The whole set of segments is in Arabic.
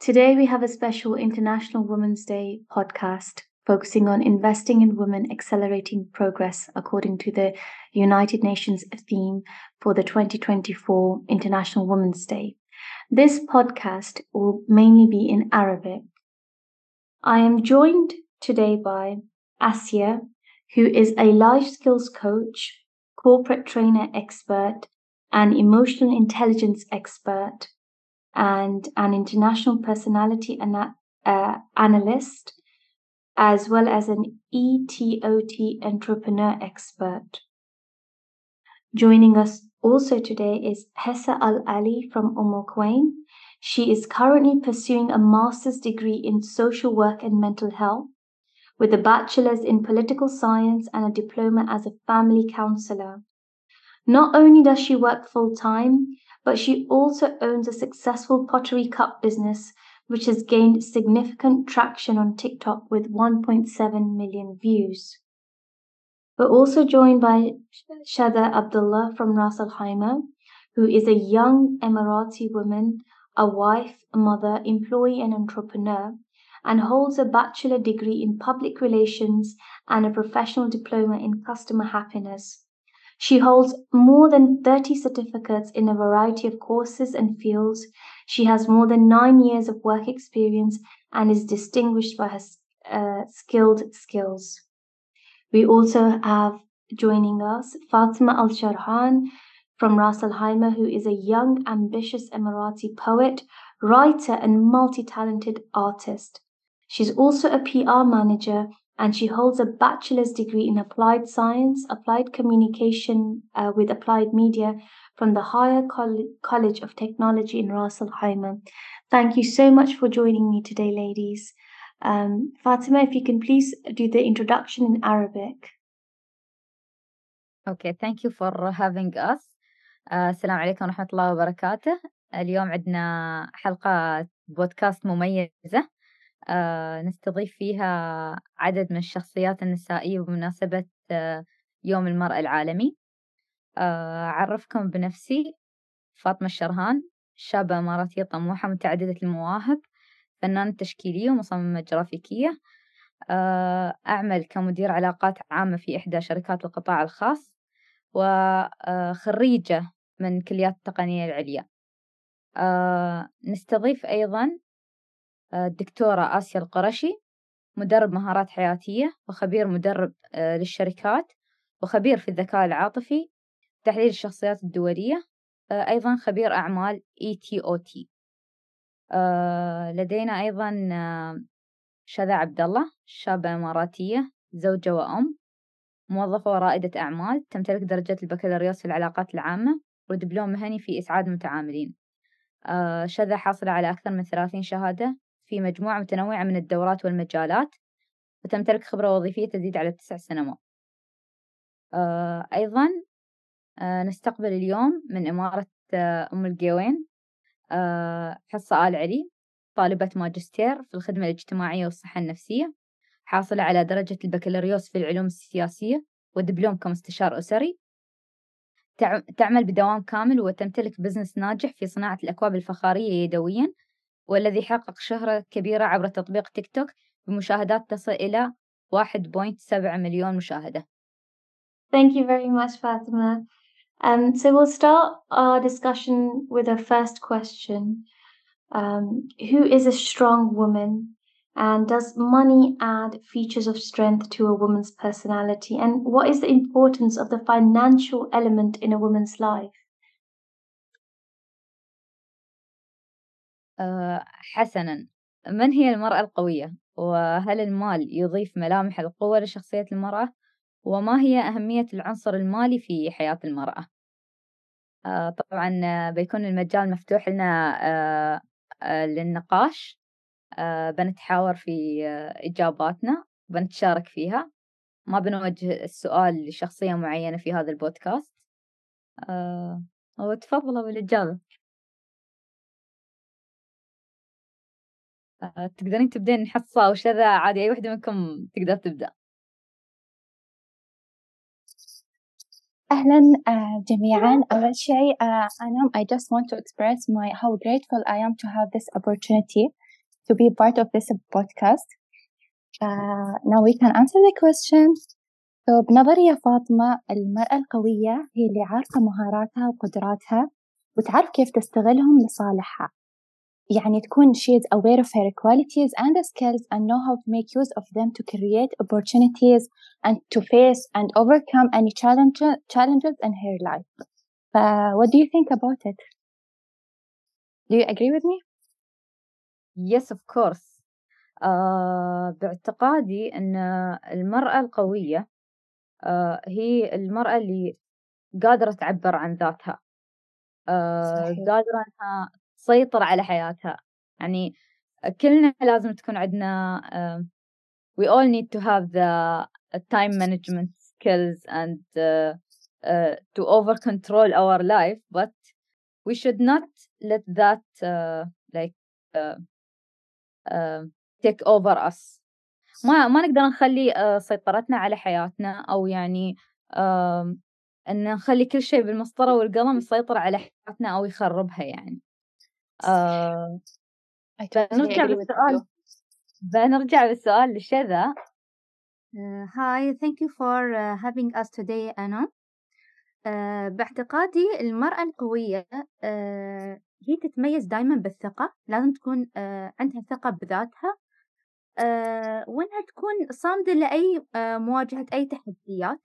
Today we have a special International Women's Day podcast focusing on investing in women accelerating progress according to the United Nations theme for the 2024 International Women's Day. This podcast will mainly be in Arabic. I am joined today by Asia, who is a life skills coach, corporate trainer expert, and emotional intelligence expert, and an international personality analyst, as well as an ETOT entrepreneur expert. Joining us also today is Hessa Al Ali from Quwain. She is currently pursuing a master's degree in social work and mental health, with a bachelor's in political science and a diploma as a family counselor. Not only does she work full-time, but she also owns a successful pottery cup business, which has gained significant traction on TikTok with 1.7 million views. We're also joined by Shada Abdullah from Ras Al Khaimah, who is a young Emirati woman, a wife, a mother, employee, and entrepreneur, and holds a bachelor degree in public relations and a professional diploma in customer happiness. She holds more than 30 certificates in a variety of courses and fields. She has more than 9 years of work experience and is distinguished by her skilled skills. We also have joining us Fatima Al Sharhan from Ras Al Khaimah, who is a young, ambitious Emirati poet, writer, and multi-talented artist. She's also a PR manager, and she holds a bachelor's degree in applied science, applied communication with applied media from the Higher College of Technology in Ras Al Khaimah. Thank you so much for joining me today, ladies. Fatima, if you can please do the introduction in Arabic. Okay, thank you for having us. السلام عليكم ورحمة الله وبركاته. اليوم عندنا حلقة بودكاست مميزة نستضيف فيها عدد من الشخصيات النسائية بمناسبة يوم المرأة العالمي. أعرفكم بنفسي، فاطمة الشرهان، شابة إماراتية طموحة متعددة المواهب، فنانة تشكيلية ومصممة جرافيكية. أعمل كمدير علاقات عامة في إحدى شركات القطاع الخاص، وخريجة من كليات التقنية العليا. نستضيف أيضا الدكتورة آسيا القرشي، مدرب مهارات حياتية وخبير مدرب للشركات، وخبير في الذكاء العاطفي، تحليل الشخصيات الدولية، أيضا خبير أعمال ETOT. لدينا أيضا شذا عبد الله، شابة إماراتية، زوجة وأم، موظفة ورائدة أعمال، تمتلك درجة البكالوريوس في العلاقات العامة ودبلوم مهني في إسعاد المتعاملين. شذا حاصلة على أكثر من 30 شهادة في مجموعة متنوعة من الدورات والمجالات، وتمتلك خبرة وظيفية تزيد على 9 سنوات. أيضا نستقبل اليوم من إمارة أم القوين حصة آل علي، طالبة ماجستير في الخدمة الاجتماعية والصحة النفسية، حاصلة على درجة البكالوريوس في العلوم السياسية ودبلوم كمستشار أسري، تعمل بدوام كامل وتمتلك بزنس ناجح في صناعة الأكواب الفخارية يدويا، والذي حقق شهرة كبيرة عبر تطبيق تيك توك بمشاهدات تصل إلى 1.7 مليون مشاهدة. Thank you very much, Fatima. So we'll start our discussion with our first question. Who is a strong woman? And does money add features of strength to a woman's personality? And what is the importance of the financial element in a woman's life? حسناً، من هي المرأة القوية؟ وهل المال يضيف ملامح القوة لشخصية المرأة؟ وما هي أهمية العنصر المالي في حياة المرأة؟ طبعاً بيكون المجال مفتوح لنا للنقاش. بنتحاور في إجاباتنا، بنتشارك فيها، ما بنوجه السؤال لشخصية معينة في هذا البودكاست. وتفضلوا بالإجابة. تقدرين تبدين حصة وشذا عادي، أي واحدة منكم تقدر تبدأ. أهلا جميعا. أول شيء I just want to express how grateful I am to have this opportunity to be part of this podcast. Now we can answer the question. So بنظري يا فاطمة، المرأة القوية هي اللي عارفة مهاراتها وقدراتها وتعرف كيف تستغلهم لصالحها. يعني تكون she is aware of her qualities and skills and know how to make use of them to create opportunities and to face and overcome any challenges in her life. What do you think about it? Do you agree with me? Yes, of course. باعتقادي أن المرأة القوية هي المرأة اللي قادرة تعبر عن ذاتها، صحيح. قادرة أنها تسيطر على حياتها. يعني كلنا لازم تكون عندنا we all need to have the time management skills and to over control our life, but we should not let that take over us. ما نقدر نخلي سيطرتنا على حياتنا، أو يعني أن نخلي كل شيء بالمسطرة والقلم يسيطر على حياتنا أو يخربها يعني. بنرجع بالسؤال لشذا. Hi, thank you for having us today, Anna. باعتقادي المرأة القوية هي تتميز دايما بالثقة، لازم تكون عندها ثقة بذاتها، وإنها تكون صامدة لأي مواجهة أي تحديات.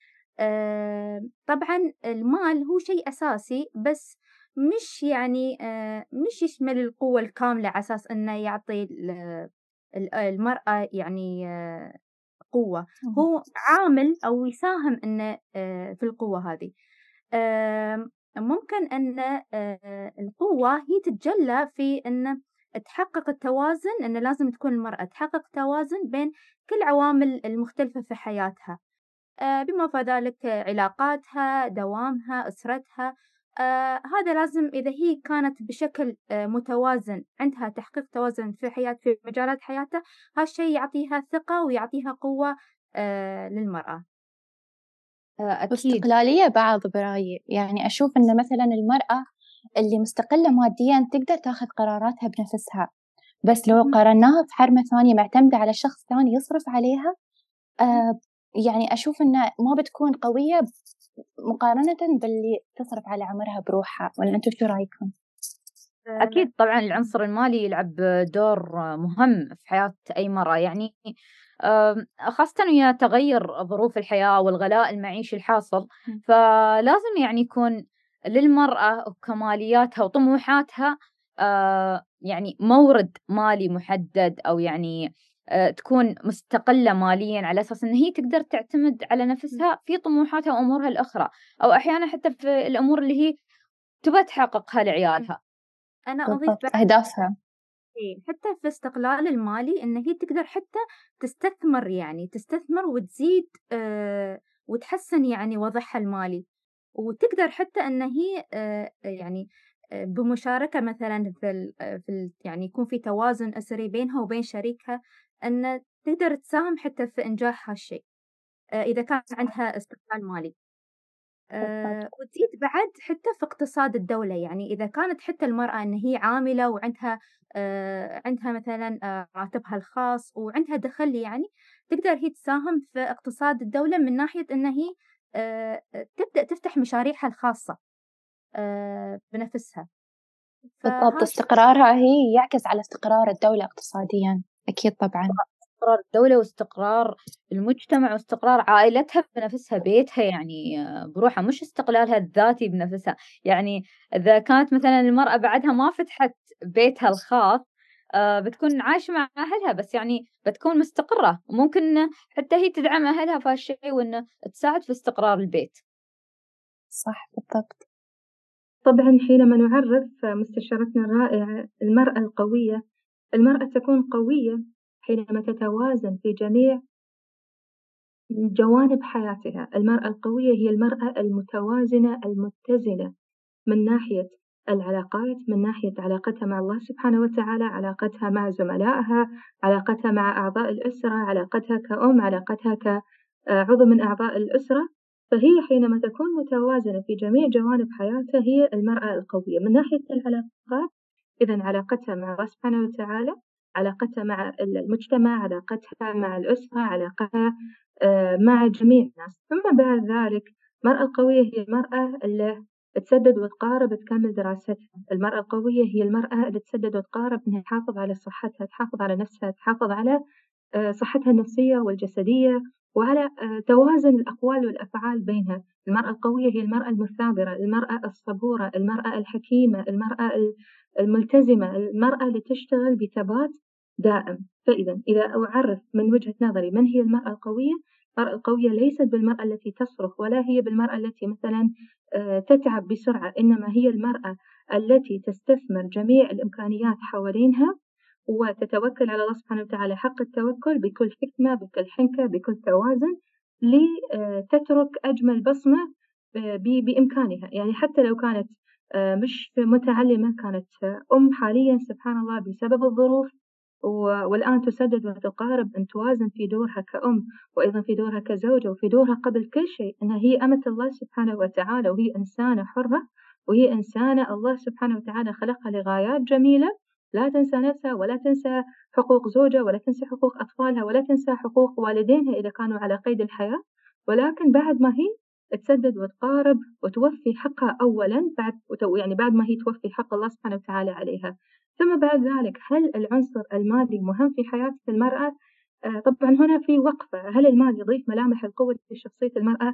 طبعا المال هو شيء أساسي، بس مش يعني مش يشمل القوة الكاملة على أساس إنه يعطي المرأة يعني قوة. هو عامل أو يساهم إنه في القوة هذه. ممكن أن القوة هي تتجلى في إن تحقق التوازن، إن لازم تكون المرأة تحقق توازن بين كل عوامل المختلفة في حياتها، بما في ذلك علاقاتها، دوامها، أسرتها. هذا لازم إذا هي كانت بشكل متوازن، عندها تحقيق توازن في مجالات حياتها، هالشيء يعطيها ثقة ويعطيها قوة للمرأة. أكيد. واستقلالية بعض برأيي، يعني أشوف إن مثلا المرأة اللي مستقلة ماديا تقدر تاخذ قراراتها بنفسها، بس لو قارناها في حرمة ثانية معتمدة على شخص ثاني يصرف عليها، يعني أشوف إنه ما بتكون قوية مقارنة باللي تصرف على عمرها بروحها. ولا أنتم شو رأيكم؟ أكيد طبعا العنصر المالي يلعب دور مهم في حياة أي مرأة، يعني خاصة ويا تغير ظروف الحياة والغلاء المعيشي الحاصل، فلازم يعني يكون للمرأة وكمالياتها وطموحاتها يعني مورد مالي محدد، أو يعني تكون مستقلة ماليا على أساس أن هي تقدر تعتمد على نفسها في طموحاتها وأمورها الأخرى، أو أحيانا حتى في الأمور اللي هي تبى تحققها لعيالها. أنا أضيف أهدافها حتى في الاستقلال المالي، إن هي تقدر حتى تستثمر، يعني تستثمر وتزيد وتحسن يعني وضعها المالي، وتقدر حتى إن هي يعني بمشاركة مثلا يعني يكون في توازن أسري بينها وبين شريكها، أن تقدر تساهم حتى في إنجاح هالشيء إذا كان عندها استقلال مالي. وتزيد بعد حتى في اقتصاد الدولة، يعني إذا كانت حتى المرأة إن هي عاملة وعندها عندها مثلا راتبها الخاص وعندها دخل، يعني تقدر هي تساهم في اقتصاد الدولة من ناحية إن هي تبدأ تفتح مشاريعها الخاصة بنفسها. بالضبط. استقرارها هي يعكس على استقرار الدولة اقتصاديا. أكيد طبعا استقرار الدولة واستقرار المجتمع واستقرار عائلتها بنفسها، بيتها يعني بروحها، مش استقلالها الذاتي بنفسها. يعني إذا كانت مثلا المرأة بعدها ما فتحت بيتها الخاص، بتكون عايشة مع أهلها، بس يعني بتكون مستقرة، وممكن حتى هي تدعم أهلها في هالشيء وإنه تساعد في استقرار البيت. صح بالضبط. طبعا حينما نعرف مستشارتنا الرائعة المرأة القوية، المرأة تكون قوية حينما تتوازن في جميع جوانب حياتها. المرأة القوية هي المرأة المتوازنة المتزنة، من ناحية العلاقات، من ناحية علاقتها مع الله سبحانه وتعالى، علاقتها مع زملائها، علاقتها مع أعضاء الأسرة، علاقتها كأم، علاقتها كعضو من أعضاء الأسرة. فهي حينما تكون متوازنة في جميع جوانب حياتها هي المرأة القوية. من ناحية العلاقات، إذن علاقتها مع الله سبحانه وتعالى، علاقتها مع المجتمع، علاقتها مع الأسرة، علاقتها مع جميع الناس. ثم بعد ذلك المرأة القوية هي المرأة اللي تسدد وتقارب تكمل دراستها. المرأة القوية هي المرأة اللي تسدد وتقارب إنها تحافظ على صحتها، تحافظ على نفسها، تحافظ على صحتها النفسية والجسدية، وعلى توازن الأقوال والأفعال بينها. المرأة القوية هي المرأة المثابرة، المرأة الصبورة، المرأة الحكيمة، المرأة الملتزمة، المرأة اللي تشتغل بثبات دائم. فإذا إذا أعرف من وجهة نظري من هي المرأة القوية، المرأة القوية ليست بالمرأة التي تصرخ، ولا هي بالمرأة التي مثلا تتعب بسرعة، إنما هي المرأة التي تستثمر جميع الإمكانيات حوالينها وتتوكل على الله سبحانه وتعالى حق التوكل، بكل حكمة، بكل حنكة، بكل توازن، لتترك أجمل بصمة بإمكانها. يعني حتى لو كانت مش متعلمة، كانت حاليا سبحان الله بسبب الظروف، والآن تسدد وتقارب أن توازن في دورها كأم، وأيضا في دورها كزوجة، وفي دورها قبل كل شيء أنها هي أمة الله سبحانه وتعالى، وهي إنسانة حرة، وهي إنسانة الله سبحانه وتعالى خلقها لغايات جميلة. لا تنسى نفسها، ولا تنسى حقوق زوجها، ولا تنسى حقوق أطفالها، ولا تنسى حقوق والدينها إذا كانوا على قيد الحياة، ولكن بعد ما هي تسدد وتقارب وتوفي حقها أولا، بعد ما هي توفي حق الله سبحانه وتعالى عليها. ثم بعد ذلك، هل العنصر المالي مهم في حياة المرأة؟ طبعا هنا في وقفة. هل المال يضيف ملامح القوة في شخصية المرأة؟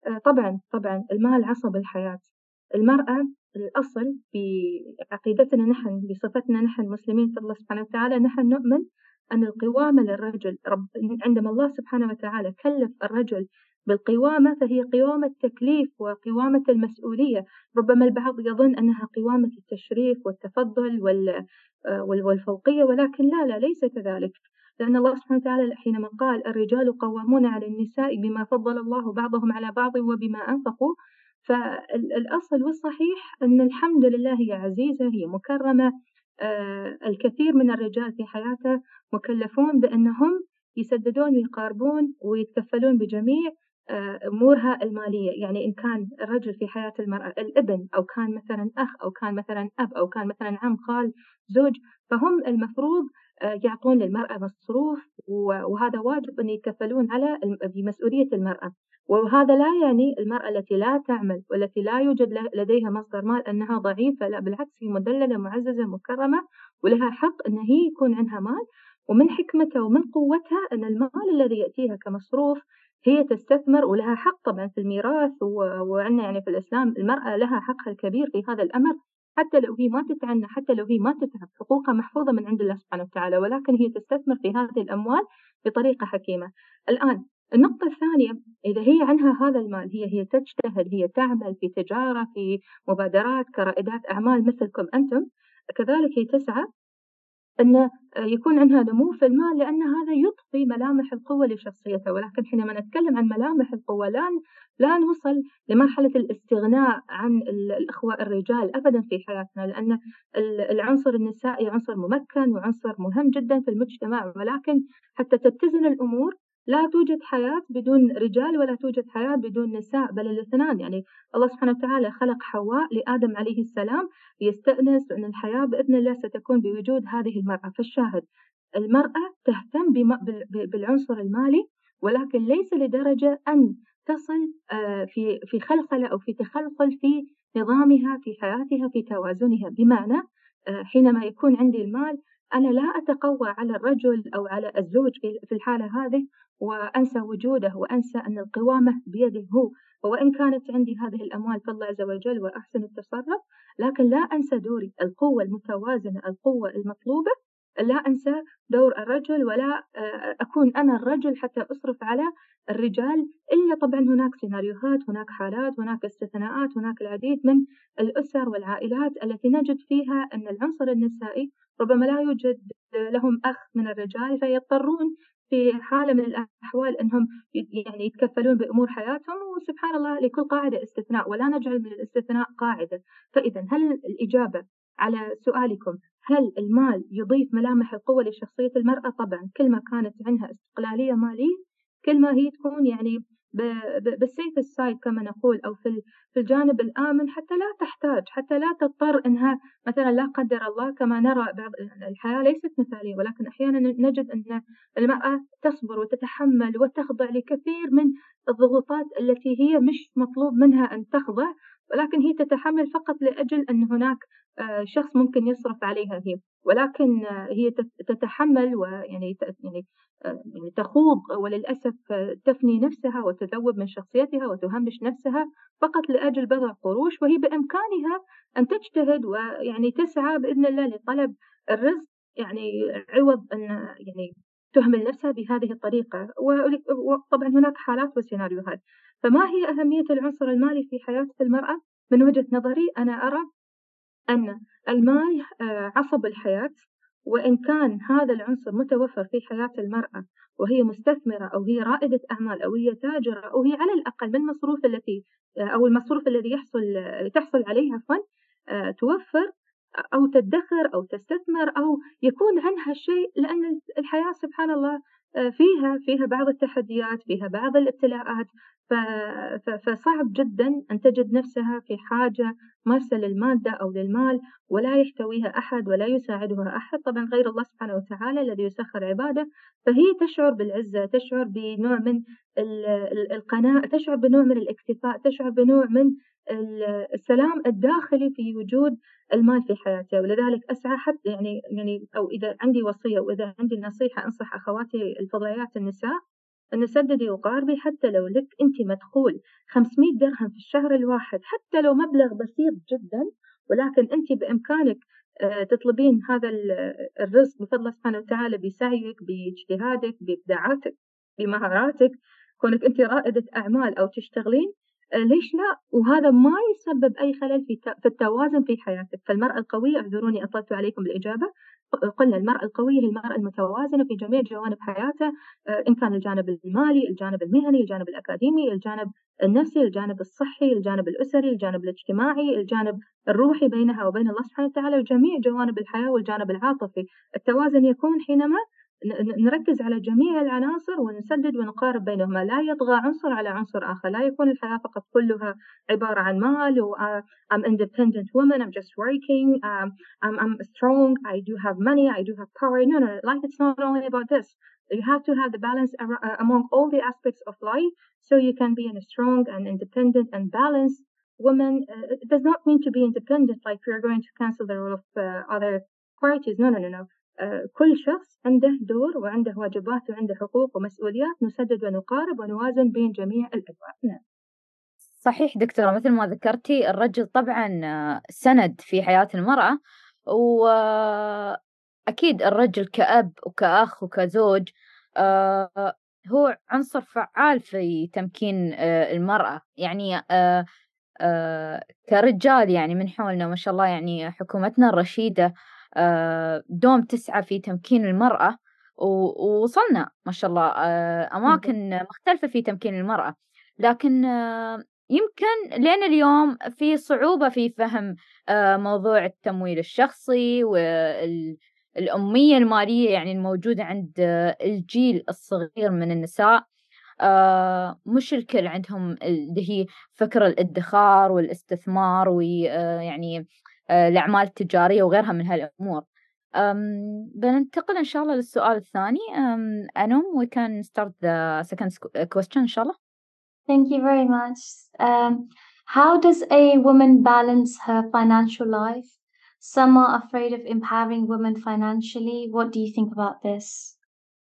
طبعا المال عصب الحياة. المرأة الأصل بعقيدتنا نحن، بصفتنا نحن مسلمين في الله سبحانه وتعالى، نحن نؤمن أن القوامة للرجل. عندما الله سبحانه وتعالى كلف الرجل بالقوامة، فهي قوامة تكليف وقوامة المسؤولية. ربما البعض يظن أنها قوامة التشريف والتفضل والفوقية، ولكن لا، ليس كذلك. لأن الله سبحانه وتعالى حينما قال الرجال قوامون على النساء بما فضل الله بعضهم على بعض وبما أنفقوا، فالأصل والصحيح أن الحمد لله هي عزيزة، هي مكرمة. الكثير من الرجال في حياته مكلفون بأنهم يسددون ويقاربون ويتكفلون بجميع أمورها المالية. يعني إن كان الرجل في حياة المرأة الابن، أو كان مثلا أخ، أو كان مثلا أب، أو كان مثلا عم، خال، زوج، فهم المفروض يعطون للمرأة مصروف، وهذا واجب أن يتكفلون على بمسؤولية المرأة. وهذا لا يعني المرأة التي لا تعمل والتي لا يوجد لديها مصدر مال أنها ضعيفة، لا بالعكس، هي مدللة معززة مكرمة، ولها حق أن هي يكون عندها مال. ومن حكمتها ومن قوتها أن المال الذي يأتيها كمصروف هي تستثمر، ولها حق طبعا في الميراث. وعندنا يعني في الإسلام المرأة لها حقها الكبير في هذا الأمر، حتى لو هي ما تتعنى، حتى لو هي ما تتعب، حقوقها محفوظة من عند الله سبحانه وتعالى، ولكن هي تستثمر في هذه الأموال بطريقة حكيمة. الآن النقطة الثانية، إذا هي عنها هذا المال، هي تجتهد، هي تعمل في تجارة، في مبادرات كرائدات أعمال مثلكم أنتم، كذلك هي تسعى أن يكون عندها نمو في المال، لأن هذا يضفي ملامح القوة لشخصيتها. ولكن حينما نتكلم عن ملامح القوة، لا نوصل لمرحلة الاستغناء عن الأخوة الرجال أبدا في حياتنا، لأن العنصر النسائي عنصر ممكن وعنصر مهم جدا في المجتمع. ولكن حتى تتزن الأمور، لا توجد حياة بدون رجال، ولا توجد حياة بدون نساء، بل الاثنان. يعني الله سبحانه وتعالى خلق حواء لآدم عليه السلام يستأنس، وأن الحياة بإذن الله ستكون بوجود هذه المرأة. فالشاهد، المرأة تهتم بالعنصر المالي، ولكن ليس لدرجة أن تصل في خلخلة أو في تخلخل في نظامها، في حياتها، في توازنها. بمعنى حينما يكون عندي المال، أنا لا أتقوى على الرجل أو على الزوج في الحالة هذه، وأنسى وجوده، وأنسى أن القوامة بيده هو. وإن كانت عندي هذه الأموال فالله عز وجل وأحسن التصرف، لكن لا أنسى دوري، القوة المتوازنة، القوة المطلوبة. لا أنسى دور الرجل، ولا أكون أنا الرجل حتى أصرف على الرجال. إلا طبعا هناك سيناريوهات، هناك حالات، هناك استثناءات، هناك العديد من الأسر والعائلات التي نجد فيها أن العنصر النسائي ربما لا يوجد لهم أخ من الرجال، فيضطرون في حالة من الأحوال أنهم يعني يتكفلون بأمور حياتهم. وسبحان الله، لكل قاعدة استثناء، ولا نجعل من الاستثناء قاعدة. فإذا هل الإجابة على سؤالكم، هل المال يضيف ملامح القوة لشخصية المرأة؟ طبعا، كل ما كانت عندها استقلالية مالية، كل ما هي تكون يعني بالسيف السايد كما نقول، أو في الجانب الآمن، حتى لا تضطر إنها مثلا لا قدر الله كما نرى بعض. الحياة ليست مثالية، ولكن أحيانا نجد أن المرأة تصبر وتتحمل وتخضع لكثير من الضغوطات التي هي مش مطلوب منها أن تخضع، ولكن هي تتحمل فقط لأجل أن هناك شخص ممكن يصرف عليها هي، ولكن هي تتحمل ويعني يعني تخوض، وللأسف تفني نفسها وتذوب من شخصيتها وتهمش نفسها فقط لأجل بضع قروش، وهي بإمكانها أن تجتهد ويعني تسعى بإذن الله لطلب الرزق، يعني عوض أن يعني تهمل نفسها بهذه الطريقة. وطبعا هناك حالات وسيناريوهات. فما هي أهمية العنصر المالي في حياة المرأة؟ من وجهة نظري أنا أرى أن المال عصب الحياة، وإن كان هذا العنصر متوفر في حياة المرأة وهي مستثمرة أو هي رائدة أعمال أو هي تاجرة أو هي على الأقل من المصروف أو المصروف الذي تحصل عليه عفوا، توفر أو تدخر أو تستثمر أو يكون عنها شيء، لأن الحياة سبحان الله فيها بعض التحديات، فيها بعض الابتلاءات. فصعب جدا أن تجد نفسها في حاجة ماسة للمادة أو للمال ولا يحتويها أحد ولا يساعدها أحد، طبعا غير الله سبحانه وتعالى الذي يسخر عباده. فهي تشعر بالعزة، تشعر بنوع من القناعة، تشعر بنوع من الاكتفاء، تشعر بنوع من السلام الداخلي في وجود المال في حياتها. ولذلك أسعى حتى يعني أو إذا عندي وصية وإذا عندي نصيحة أنصح أخواتي الفضليات النساء أن سددي وقاربي، حتى لو لك أنت مدخول 500 درهم في الشهر الواحد، حتى لو مبلغ بسيط جدا، ولكن أنت بإمكانك تطلبين هذا الرزق بفضل الله سبحانه وتعالى بسعيك، باجتهادك، بإبداعاتك، بمهاراتك، كونك أنت رائدة أعمال أو تشتغلين، ليش لا؟ وهذا ما يسبب أي خلل في التوازن في حياتك. فالمرأة القوية، اعذروني أطلت عليكم بالإجابة، قلنا المرأة القوية هي المرأة المتوازنة في جميع جوانب حياتها، إن كان الجانب المالي، الجانب المهني، الجانب الأكاديمي، الجانب النفسي، الجانب الصحي، الجانب الأسري، الجانب الاجتماعي، الجانب الروحي بينها وبين الله سبحانه وتعالى، وجميع جوانب الحياة، والجانب العاطفي. التوازن يكون حينما نركز على جميع العناصر ونسدد ونقارب بينهما، لا يطغى عنصر على عنصر آخر، لا يكون الحياة فقط كلها عبارة عن مال و I'm independent woman, I'm just working, I'm strong, I do have money, I do have power. No, life is not only about this. You have to have the balance among all the aspects of life, so you can be a strong and independent and balanced woman. It does not mean to be independent like we are going to cancel the role of other parties. No. كل شخص عنده دور وعنده واجبات وعنده حقوق ومسؤوليات، نسدد ونقارب ونوازن بين جميع الأجواء. نعم. صحيح دكتورة، مثل ما ذكرتي الرجل طبعا سند في حياة المرأة، وأكيد الرجل كأب وكأخ وكزوج هو عنصر فعال في تمكين المرأة. يعني كرجال يعني من حولنا ما شاء الله، يعني حكومتنا الرشيدة دوم تسعى في تمكين المرأة، ووصلنا ما شاء الله أماكن مختلفة في تمكين المرأة. لكن يمكن لين اليوم في صعوبة في فهم موضوع التمويل الشخصي والأمية المالية يعني الموجودة عند الجيل الصغير من النساء. مش الكل عندهم اللي هي فكر الادخار والاستثمار ويعني الأعمال التجارية وغيرها من هالأمور. بننتقل إن شاء الله للسؤال الثاني. أنوم, we can start the second question إن شاء الله. Thank you very much. How does a woman balance her financial life? Some are afraid of empowering women financially. What do you think about this?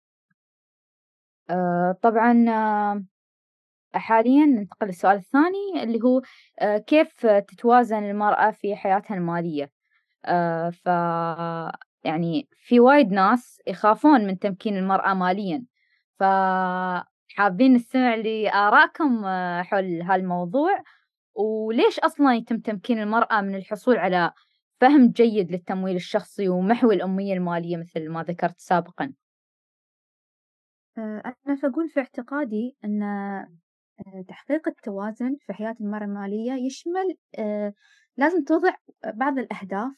طبعا حاليا ننتقل للسؤال الثاني اللي هو كيف تتوازن المرأة في حياتها المالية. ف يعني في وايد ناس يخافون من تمكين المرأة ماليا، فحابين نستمع لآرائكم حول هالموضوع، وليش أصلا يتم تمكين المرأة من الحصول على فهم جيد للتمويل الشخصي ومحو الأمية المالية مثل ما ذكرت سابقا. أنا فأقول في اعتقادي أن تحقيق التوازن في حياة المرأة المالية يشمل لازم توضع بعض الأهداف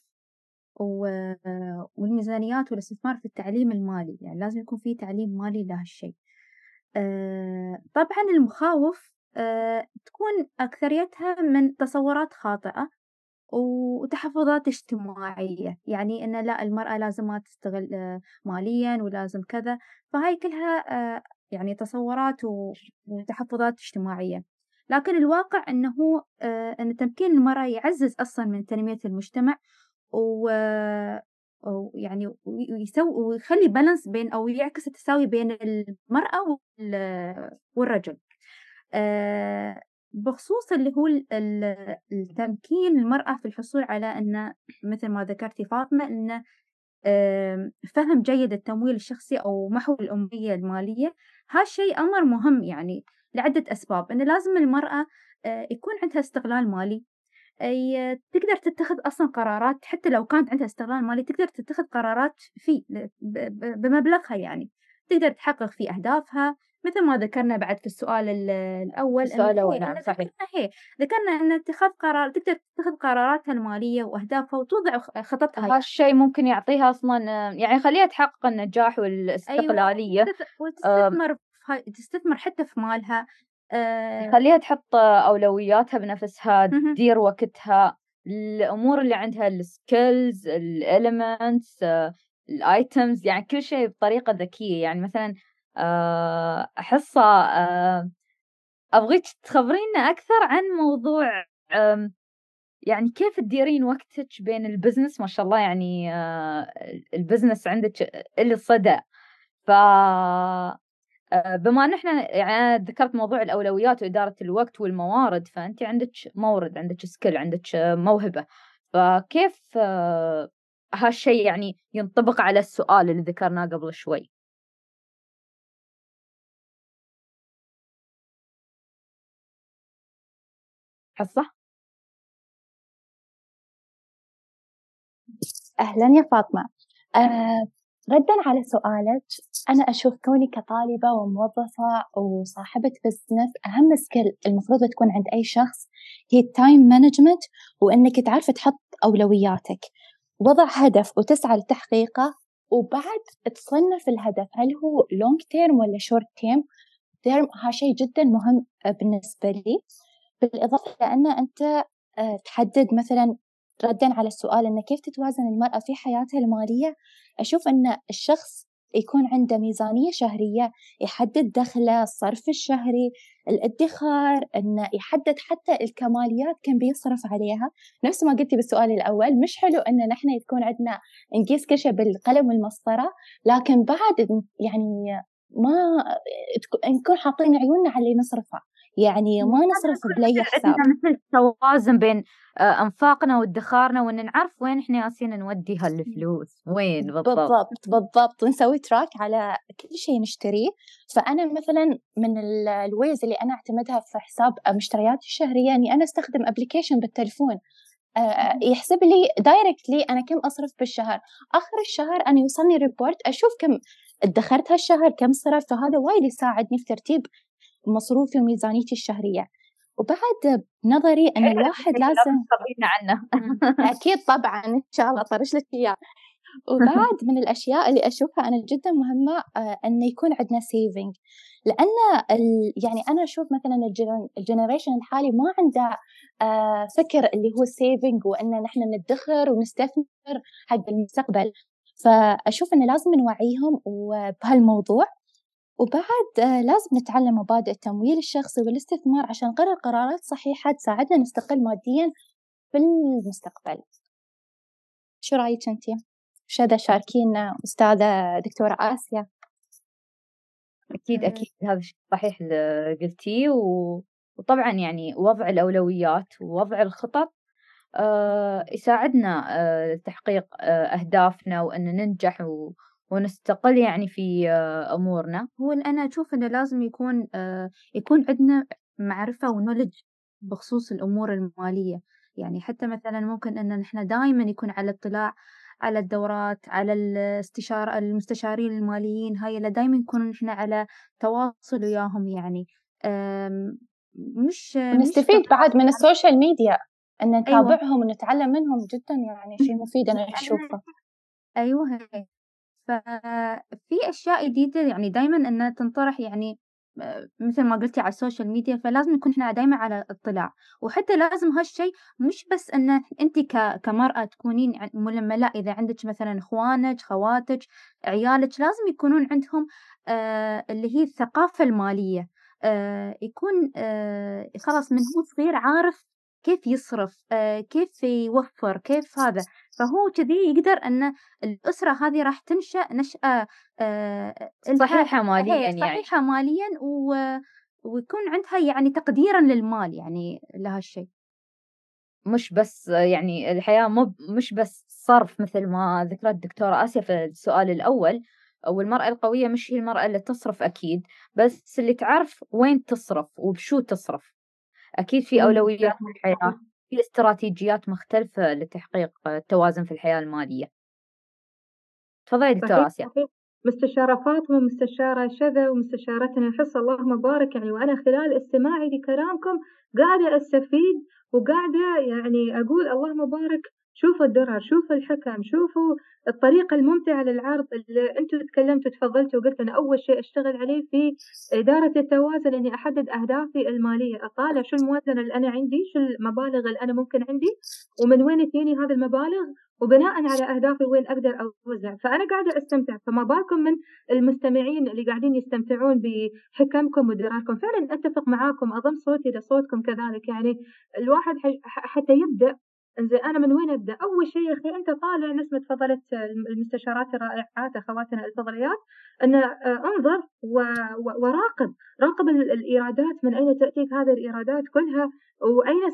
والميزانيات والاستثمار في التعليم المالي. يعني لازم يكون في تعليم مالي لهالشيء. طبعًا المخاوف تكون أكثريتها من تصورات خاطئة وتحفظات اجتماعية، يعني إن لأ المرأة لازم ما تستغل ماليًا ولازم كذا، فهاي كلها يعني تصورات وتحفظات اجتماعية، لكن الواقع إنه إن تمكين المرأة يعزز أصلًا من تنمية المجتمع و ويعني ويخلّي balance بين أو يعكس التساوي بين المرأة والرجل. آآ بخصوص اللي هو التمكين المرأة في الحصول على إن مثل ما ذكرتِ فاطمة إن فهم جيد التمويل الشخصي أو محو الأمية المالية، هالشيء أمر مهم يعني لعدة أسباب، إنه لازم المرأة يكون عندها استقلال مالي. تقدر تتخذ أصلًا قرارات حتى لو كانت عندها استقلال مالي تقدر تتخذ قرارات فيه بمبلغها يعني، تقدر تحقق فيه أهدافها مثل ما ذكرنا بعد في السؤال الأول السؤال الأول إن نعم صحيح. ذكرنا إن اتخاذ قرار تقدر تتخذ قراراتها المالية وأهدافها وتوضع خططها. هالشي ممكن يعطيها أصلًا يعني يخلّيها تحقق النجاح أيوه والاستقلالية. وتستثمر تستثمر حتى في مالها. يخلّيها تحط أولوياتها بنفسها، اهم. تدير وقتها، الأمور اللي عندها الskills الelements الitems يعني كل شيء بطريقة ذكية، يعني مثلًا حصة أبغيك تخبرينا أكثر عن موضوع يعني كيف تديرين وقتِك بين الbusiness ما شاء الله يعني الbusiness عندِك إله صدى، ف بما إن إحنا يعني أنا ذكرت موضوع الأولويات وإدارة الوقت والموارد، فأنتِ عندِك مورد، عندِك skill عندِك موهبة، فكيف هالشي يعني ينطبق على السؤال اللي ذكرناه قبل شوي؟ حصة؟ أهلًا يا فاطمة، ردًا على سؤالك، أنا أشوف كوني كطالبة وموظفة وصاحبة business أهم skill المفروض تكون عند أي شخص هي الtime management وإنك تعرف تحط أولوياتك، وضع هدف وتسعى لتحقيقه، وبعد تصنف الهدف هل هو long term والّا short term هالشي جدًا مهم بالنسبة لي، بالإضافة إلى أن أنت تحدد مثلًا ردًا على السؤال إنه كيف تتوازن المرأة في حياتها المالية، أشوف إن الشخص يكون عنده ميزانية شهرية، يحدد دخله، الصرف الشهري، الادخار، إنه يحدد حتى الكماليات كم بيصرف عليها، نفس ما قلتِ بالسؤال الأول مش حلو إن نحن يكون عندنا نقيس كل شي بالقلم والمسطرة، لكن بعد يعني ما نكون حاطين عيوننا على اللي نصرفه، يعني ما لازم نصرف يكون بلا حساب. عندنا مثل توازن بين أنفاقنا وادخارنا، وإن نعرف وين إحنا ياسين نودي هالفلوس، وين بالضبط. بالضبط، بالضبط، ونسوي track على كل شي نشتريه، فأنا مثلًا من الways اللي أنا أعتمدها في حساب مشترياتي الشهرية إني أنا أستخدم application بالتلفون يحسب لي directly أنا كم أصرف بالشهر، آخر الشهر أنا يوصلني report أشوف كم ادخرت هالشهر، كم صرفت، فهذا وايد يساعدني في ترتيب مصروفي وميزانيتي الشهرية، وبعد بنظري إن حلو الواحد هالشي لازم لازم تخبرينا عنه. أكيد طبعًا إن شاء الله أطرش لك إياه. وبعد من الأشياء اللي أشوفها أنا جدًا مهمة إنه يكون عندنا saving لأن يعني أنا أشوف مثلًا الgeneration الحالي ما عنده فكر اللي هو saving وإن نحن ندخر ونستثمر حق المستقبل، فأشوف إنه لازم نوعيهم بهالموضوع، وبعد لازم نتعلم مبادئ التمويل الشخصي والاستثمار عشان نقرر قرارات صحيحة تساعدنا نستقل ماديًا في المستقبل. شو رأيك أنتِ؟ شذا شاركينا أستاذة دكتورة آسيا. أكيد أكيد هذا الشيء صحيح اللي قلتيه، وطبعًا يعني وضع الأولويات ووضع الخطط يساعدنا لتحقيق أهدافنا وإن ننجح ونستقل يعني في أمورنا. هو أنا أشوف إنه لازم يكون عندنا معرفة وknowledge بخصوص الأمور المالية، يعني حتى مثلًا ممكن إن نحن دايمًا يكون على اطلاع على الدورات، على المستشارين الماليين هاي اللي دايمًا نكون نحن على تواصل وياهم يعني، آمم، مش ونستفيد بعد من السوشيال ميديا إن أيوه. نتابعهم ونتعلم منهم جدًا يعني شيء مفيد أنا أشوفه. أيوه. ففي أشياء جديدة يعني دايمًا إنها تنطرح يعني مثل ما قلتي على السوشيال ميديا، فلازم نكون إحنا دايما على اطلاع. وحتى لازم هالشيء مش بس إن أنت كمرأة تكونين ملمة، إذا عندك مثلا إخوانك، خواتك، عيالك، لازم يكونون عندهم اللي هي الثقافة المالية. يكون خلاص من هو صغير عارف كيف يصرف، كيف يوفر، كيف هذا. فهو كذي يقدر أن الأسرة هذه راح تنشأ نشأة صحيحة ماليا يعني. صحيحة ماليا، ويكون عندها يعني تقديرا للمال يعني لهالشيء. مش بس يعني الحياة مش بس صرف مثل ما ذكرت دكتورة آسيا في السؤال الأول، أو المرأة القوية مش هي المرأة اللي تصرف أكيد، بس اللي تعرف وين تصرف وبشو تصرف. أكيد في أولويات في الحياة، في استراتيجيات مختلفة لتحقيق التوازن في الحياة المالية. تفضلي دكتورة آسيا. صحيح. مستشارة فاطمة، مستشارة شذا، ومستشارتنا حصة، اللهم بارك يعني. وأنا خلال استماعي لكلامكم قاعدة أستفيد، وقاعدة يعني أقول اللهم بارك. شوفوا الدرر، شوفوا الحكم، شوفوا الطريقة الممتعة للعرض اللي أنتوا تكلمتوا تفضلتوا وقلت أنا أول شيء أشتغل عليه في إدارة التوازن إني أحدد أهدافي المالية، أطالع شو الموازنة اللي أنا عندي، شو المبالغ اللي أنا ممكن عندي، ومن وين تجيني هذه المبالغ، وبناء على أهدافي وين أقدر أوزع. فأنا قاعدة أستمتع، فما بالكم من المستمعين اللي قاعدين يستمتعون بحكمكم ودراركم. فعلا أتفق معاكم، أضم صوتي لصوتكم كذلك. يعني الواحد حتى يبدأ، إنزين أنا من وين أبدأ؟ أول شيء يا أخي أنت طالع نسمة فضلت المستشارات الرائعات أخواتنا الفضليات، أن انظر راقب الإيرادات، من أين تأتيك هذه الإيرادات كلها، وأين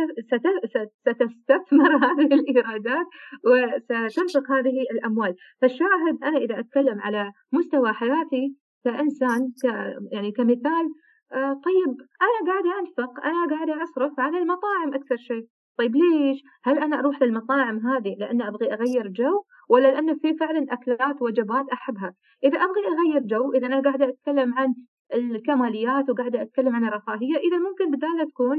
ستستثمر هذه الإيرادات، وستنفق هذه الأموال. فالشاهد أنا إذا أتكلم على مستوى حياتي كإنسان، يعني كمثال، طيب أنا قاعدة أنفق، أنا قاعدة أصرف على المطاعم أكثر شيء. طيب ليش؟ هل أنا أروح للمطاعم هذه لأن أبغي أغير جو، ولا لأن في فعلا أكلات وجبات أحبها؟ إذا أبغي أغير جو، إذا أنا قاعدة أتكلم عن الكماليات وقاعدة أتكلم عن الرفاهية، إذا ممكن بدالة تكون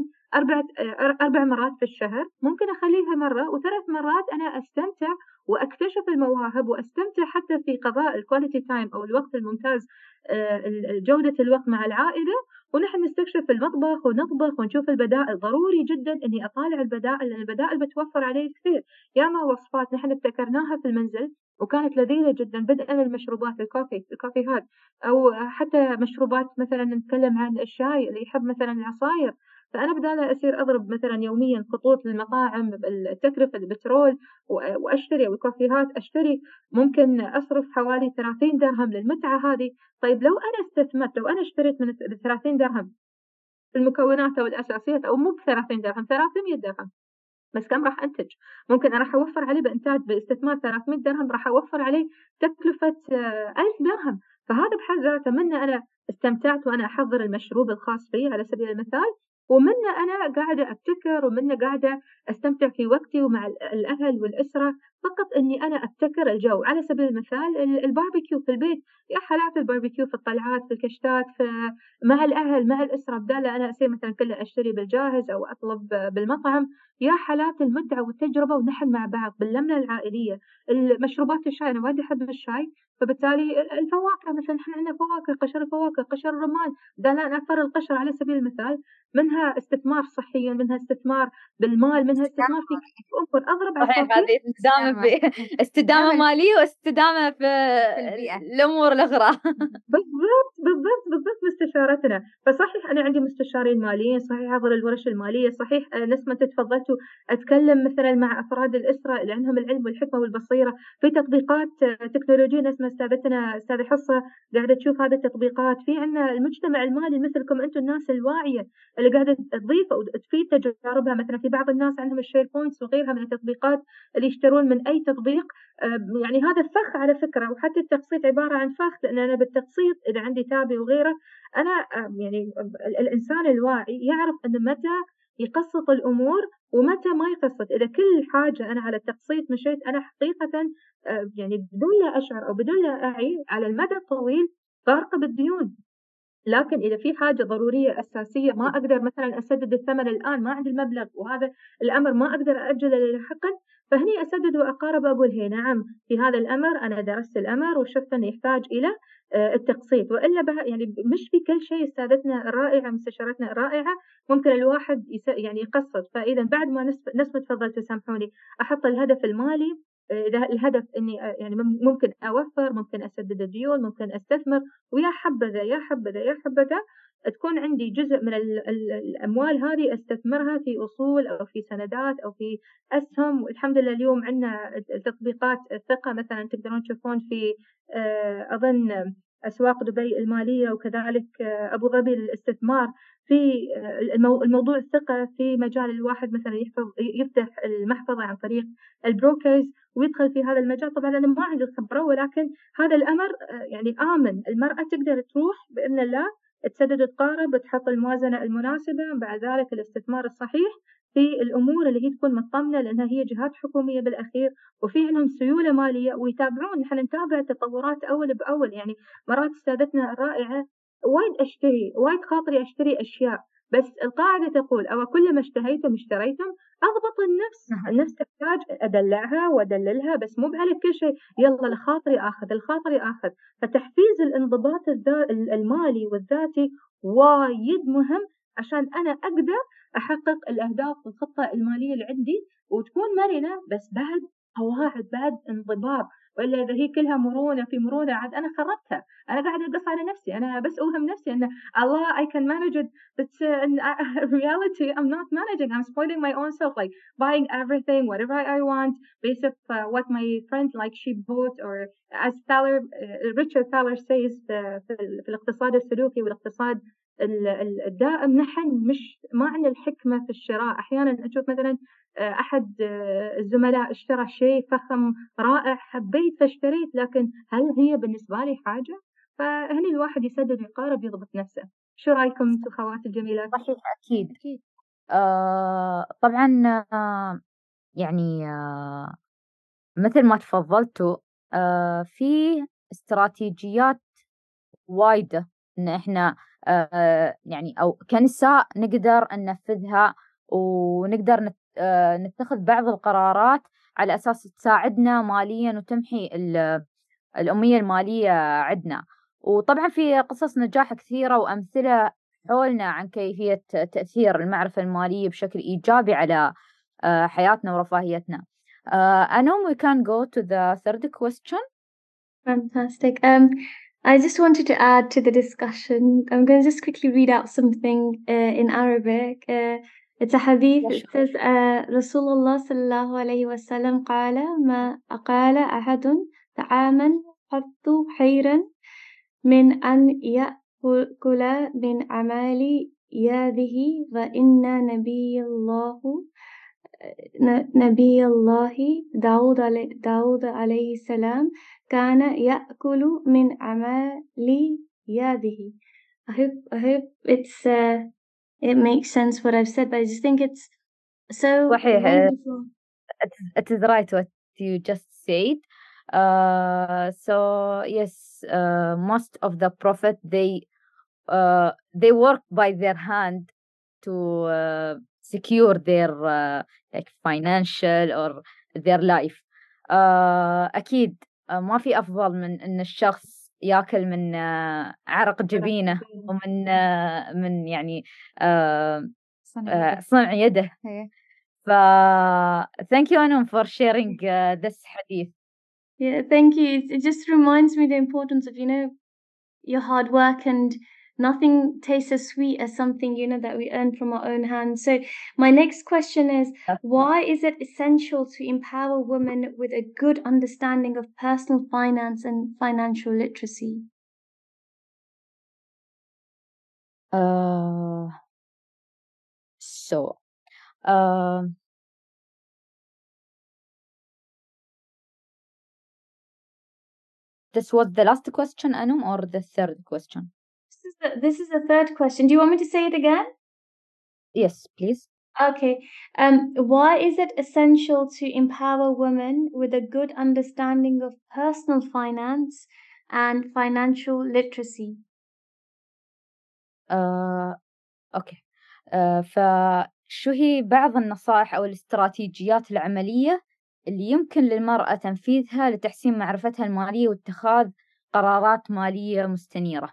4 مرات في الشهر، ممكن أخليها مرة و3 مرات أنا أستمتع وأكتشف المواهب، وأستمتع حتى في قضاء الكواليتي تايم أو الوقت الممتاز، جودة الوقت مع العائلة، ونحن نستكشف المطبخ ونطبخ ونشوف البدائل. ضروري جدا إني أطالع البدائل، لأن البدائل بتوفر علي كثير. ياما وصفات نحن ابتكرناها في المنزل وكانت لذيذة جدا، بدءا من المشروبات، الكافيهات، أو حتى مشروبات، مثلا نتكلم عن الشاي اللي يحب مثلا العصاير. فأنا بدال أصير أضرب مثلا يوميا خطوط للمطاعم، التكلفة البترول، وأشتري، أو الكافيهات أشتري، ممكن أصرف حوالي 30 درهم للمتعة هذه. طيب لو أنا استثمرت، لو أنا اشتريت من 30 درهم المكونات أو الأساسيات، أو مو ب 30 درهم، 300 درهم، بس كم راح أنتج؟ ممكن أنا راح أوفر عليه بإنتاج، باستثمار 300 درهم راح أوفر عليه تكلفة 1000 درهم. فهذا بحد ذاته منه أنا استمتعت وأنا أحضر المشروب الخاص فيه على سبيل المثال، ومنه أنا قاعدة أبتكر، ومنه قاعدة أستمتع في وقتي ومع الأهل والأسرة. فقط إني أنا أبتكر الجو. على سبيل المثال الباربيكيو في البيت، يا حالات الباربيكيو في الطلعات، في الكشتات، مع الأهل مع الأسرة، بدال أنا أصير مثلا كله أشتري بالجاهز أو أطلب بالمطعم. يا حالات المتعة والتجربة ونحن مع بعض باللمنة العائلية. المشروبات، الشاي، أنا وايد أحب الشاي، فبالتالي الفواكه، مثلا إحنا عندنا فواكه، قشر الفواكه، قشر الرمان، ده لا نأثر القشر على سبيل المثال، منها استثمار صحيا، منها استثمار بالمال، منها استثمار في أمور. أضرب صحيح، عصافير. هذه استدامة مالية واستدامة في البيئة. الأمور الأخرى. بالضبط مستشارتنا. فصحيح أنا عندي مستشارين ماليين، صحيح أحضر الورش المالية، صحيح نفس ما تفضلتوا أتكلم مثلا مع أفراد الأسرة اللي عندهم العلم والحكمة والبصيرة في تطبيقات تكنولوجية، نفس ما أستاذتنا أستاذة حصة قاعدة تشوف هذه التطبيقات. في عندنا المجتمع المالي مثلكم أنتم، الناس الواعية اللي قاعدة تضيف وتفيد تجاربها. مثلا في بعض الناس عندهم الشير بوينتس وغيرها من التطبيقات اللي يشترون من أي تطبيق. يعني هذا فخ على فكرة، وحتى التقسيط عبارة عن فخ، لأن أنا بالتقسيط إذا عندي تابي وغيره، أنا يعني الإنسان الواعي يعرف أن متى يقسط الأمور ومتى ما يقسط. إذا كل حاجة أنا على التقسيط مشيت، أنا حقيقة يعني بدون لا أشعر أو بدون لا أعي على المدى الطويل غارقة بالديون. لكن إذا في حاجة ضرورية أساسية ما أقدر مثلا أسدد الثمن الآن، ما عندي المبلغ وهذا الأمر ما أقدر أأجله للاحقا، فهني أسدد وأقارب وأقول هي نعم في هذا الأمر أنا درست الأمر وشفت أنه يحتاج إلى التقسيط، وإلا يعني مش في كل شيء سادتنا الرائعة مستشارتنا الرائعة ممكن الواحد يعني يقسط. فإذا بعد ما نسبة تفضل تسامحوني أحط الهدف المالي، إذا الهدف إني يعني ممكن أوفر، ممكن أسدد الديون، ممكن أستثمر، ويا حبذا يا حبذا يا حبذا تكون عندي جزء من الأموال هذه أستثمرها في أصول أو في سندات أو في أسهم. والحمد لله اليوم عندنا تطبيقات الثقة مثلا تقدرون تشوفون في أظن أسواق دبي المالية، وكذلك أبو ظبي للاستثمار في الموضوع الثقة في مجال الواحد مثلا يفتح المحفظة عن طريق البروكرز ويدخل في هذا المجال. طبعا أنا ما عندي الخبرة، ولكن هذا الأمر يعني آمن، المرأة تقدر تروح بإذن الله تسدد تقارب تحط الموازنة المناسبة، بعد ذلك الاستثمار الصحيح في الأمور اللي هي تكون مطمنة لأنها هي جهات حكومية بالأخير وفي عندهم سيولة مالية ويتابعون. نحن نتابع التطورات أول بأول، يعني مرات سادتنا الرائعة وايد خاطري أشتري أشياء، بس القاعدة تقول أو كلما اشتهيتم اشتريتم. أضبط النفس تحتاج أدلعها وأدللها، بس مو على كل شيء يلا الخاطري آخذ. فتحفيز الانضباط المالي والذاتي وايد مهم عشان أنا أقدر أحقق الأهداف والخطة المالية اللي عندي وتكون مرنة، بس بعد قواعد، بعد انضباط. وإلا إذا هي كلها مرونة في مرونة عاد أنا خربتها، أنا قاعدة أقص على نفسي، أنا بس أوهم نفسي أن الله I can manage it, but in reality I'm not managing, I'm spoiling my own self, like buying everything whatever I want based of what my friend like she bought, or as Richard Thaler says في الاقتصاد السلوكي والاقتصاد الدائم، نحن مش ما عندنا الحكمة في الشراء. أحيانا أشوف مثلا أحد الزملاء اشترى شيء فخم رائع حبيت فاشتريت، لكن هل هي بالنسبة لي حاجة؟ فهني الواحد يسدد ويقارب يضبط نفسه. شو رأيكم انتم خوات الجميلات؟ صحيح أكيد. طبعا يعني مثل ما تفضلتوا في استراتيجيات وايدة إن إحنا يعني أو كنساء نقدر ننفذها ونقدر نتخذ بعض القرارات على أساس تساعدنا ماليا وتمحي الأمية المالية عندنا. وطبعا في قصص نجاح كثيرة وأمثلة حولنا عن كيفية تأثير المعرفة المالية بشكل إيجابي على حياتنا ورفاهيتنا. Anum, we can go to the third question. Fantastic. I just wanted to add to the discussion. I'm going to just quickly read out something in Arabic. It's a hadith. It says, Rasulullah sallallahu alayhi wa sallam قال ما أقال أحد طعاما قط خيرا من أن يأكل من عمل يده وإن نبي الله داود عليه السلام كان يأكل من عمل يده. I hope it makes sense what I've said, but I just think it's so wonderful. It is right what you just said. So yes, most of the prophet they work by their hand to secure their like financial or their life. أكيد ما في أفضل من إن الشخص يأكل من عرق جبينه ومن من يعني صنع يده. Thank you Anum for sharing this hadith. Yeah, thank you. It just reminds me the importance of, your hard work, and nothing tastes as sweet as something, that we earn from our own hands. So my next question is, why is it essential to empower women with a good understanding of personal finance and financial literacy? This was the last question, Anum, or the third question? This is the third question. Do you want me to say it again? Yes, please. Okay. Why is it essential to empower women with a good understanding of personal finance and financial literacy? أوكي. فشو هي بعض النصائح أو الاستراتيجيات العملية اللي يمكن للمرأة تنفيذها لتحسين معرفتها المالية واتخاذ قرارات مالية مستنيرة؟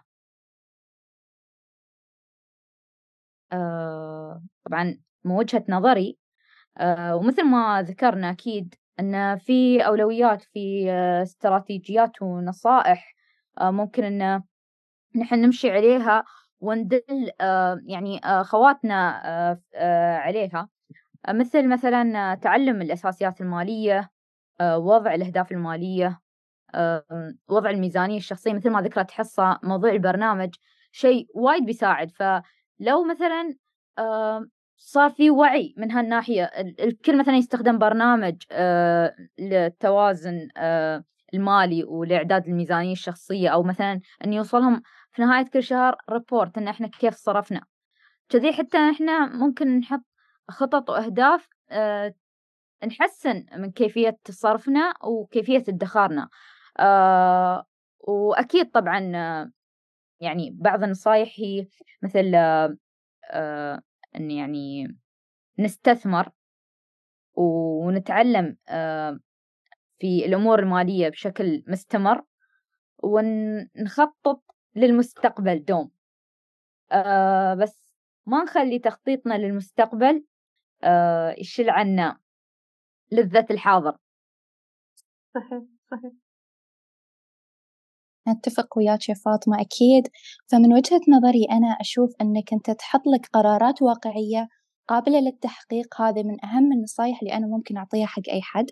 طبعًا من وجهة نظري، ومثل ما ذكرنا أكيد أن في أولويات، في استراتيجيات ونصائح ممكن إن نحن نمشي عليها وندل يعني خواتنا عليها، مثل مثلًا تعلم الأساسيات المالية، وضع الأهداف المالية، وضع الميزانية الشخصية مثل ما ذكرت حصة، موضوع البرنامج شيء وايد بيساعد. فلو مثلًا صار في وعي من هالناحية، الكل مثلًا يستخدم برنامج للتوازن المالي ولإعداد الميزانية الشخصية، أو مثلًا إن يوصلهم في نهاية كل شهر report إن إحنا كيف صرفنا، كذي حتى إحنا ممكن نحط خطط وأهداف نحسّن من كيفية صرفنا وكيفية ادخارنا. وأكيد طبعًا يعني بعض النصايح هي مثل إن يعني نستثمر ونتعلم في الأمور المالية بشكل مستمر، نخطط للمستقبل دوم، بس ما نخلّي تخطيطنا للمستقبل يشِل عنا لذة الحاضر. صحيح، صحيح. أتفق وياك يا فاطمة أكيد. فمن وجهة نظري أنا أشوف أنك أنت تحط لك قرارات واقعية قابلة للتحقيق، هذا من أهم النصايح اللي أنا ممكن أعطيها حق أي حد.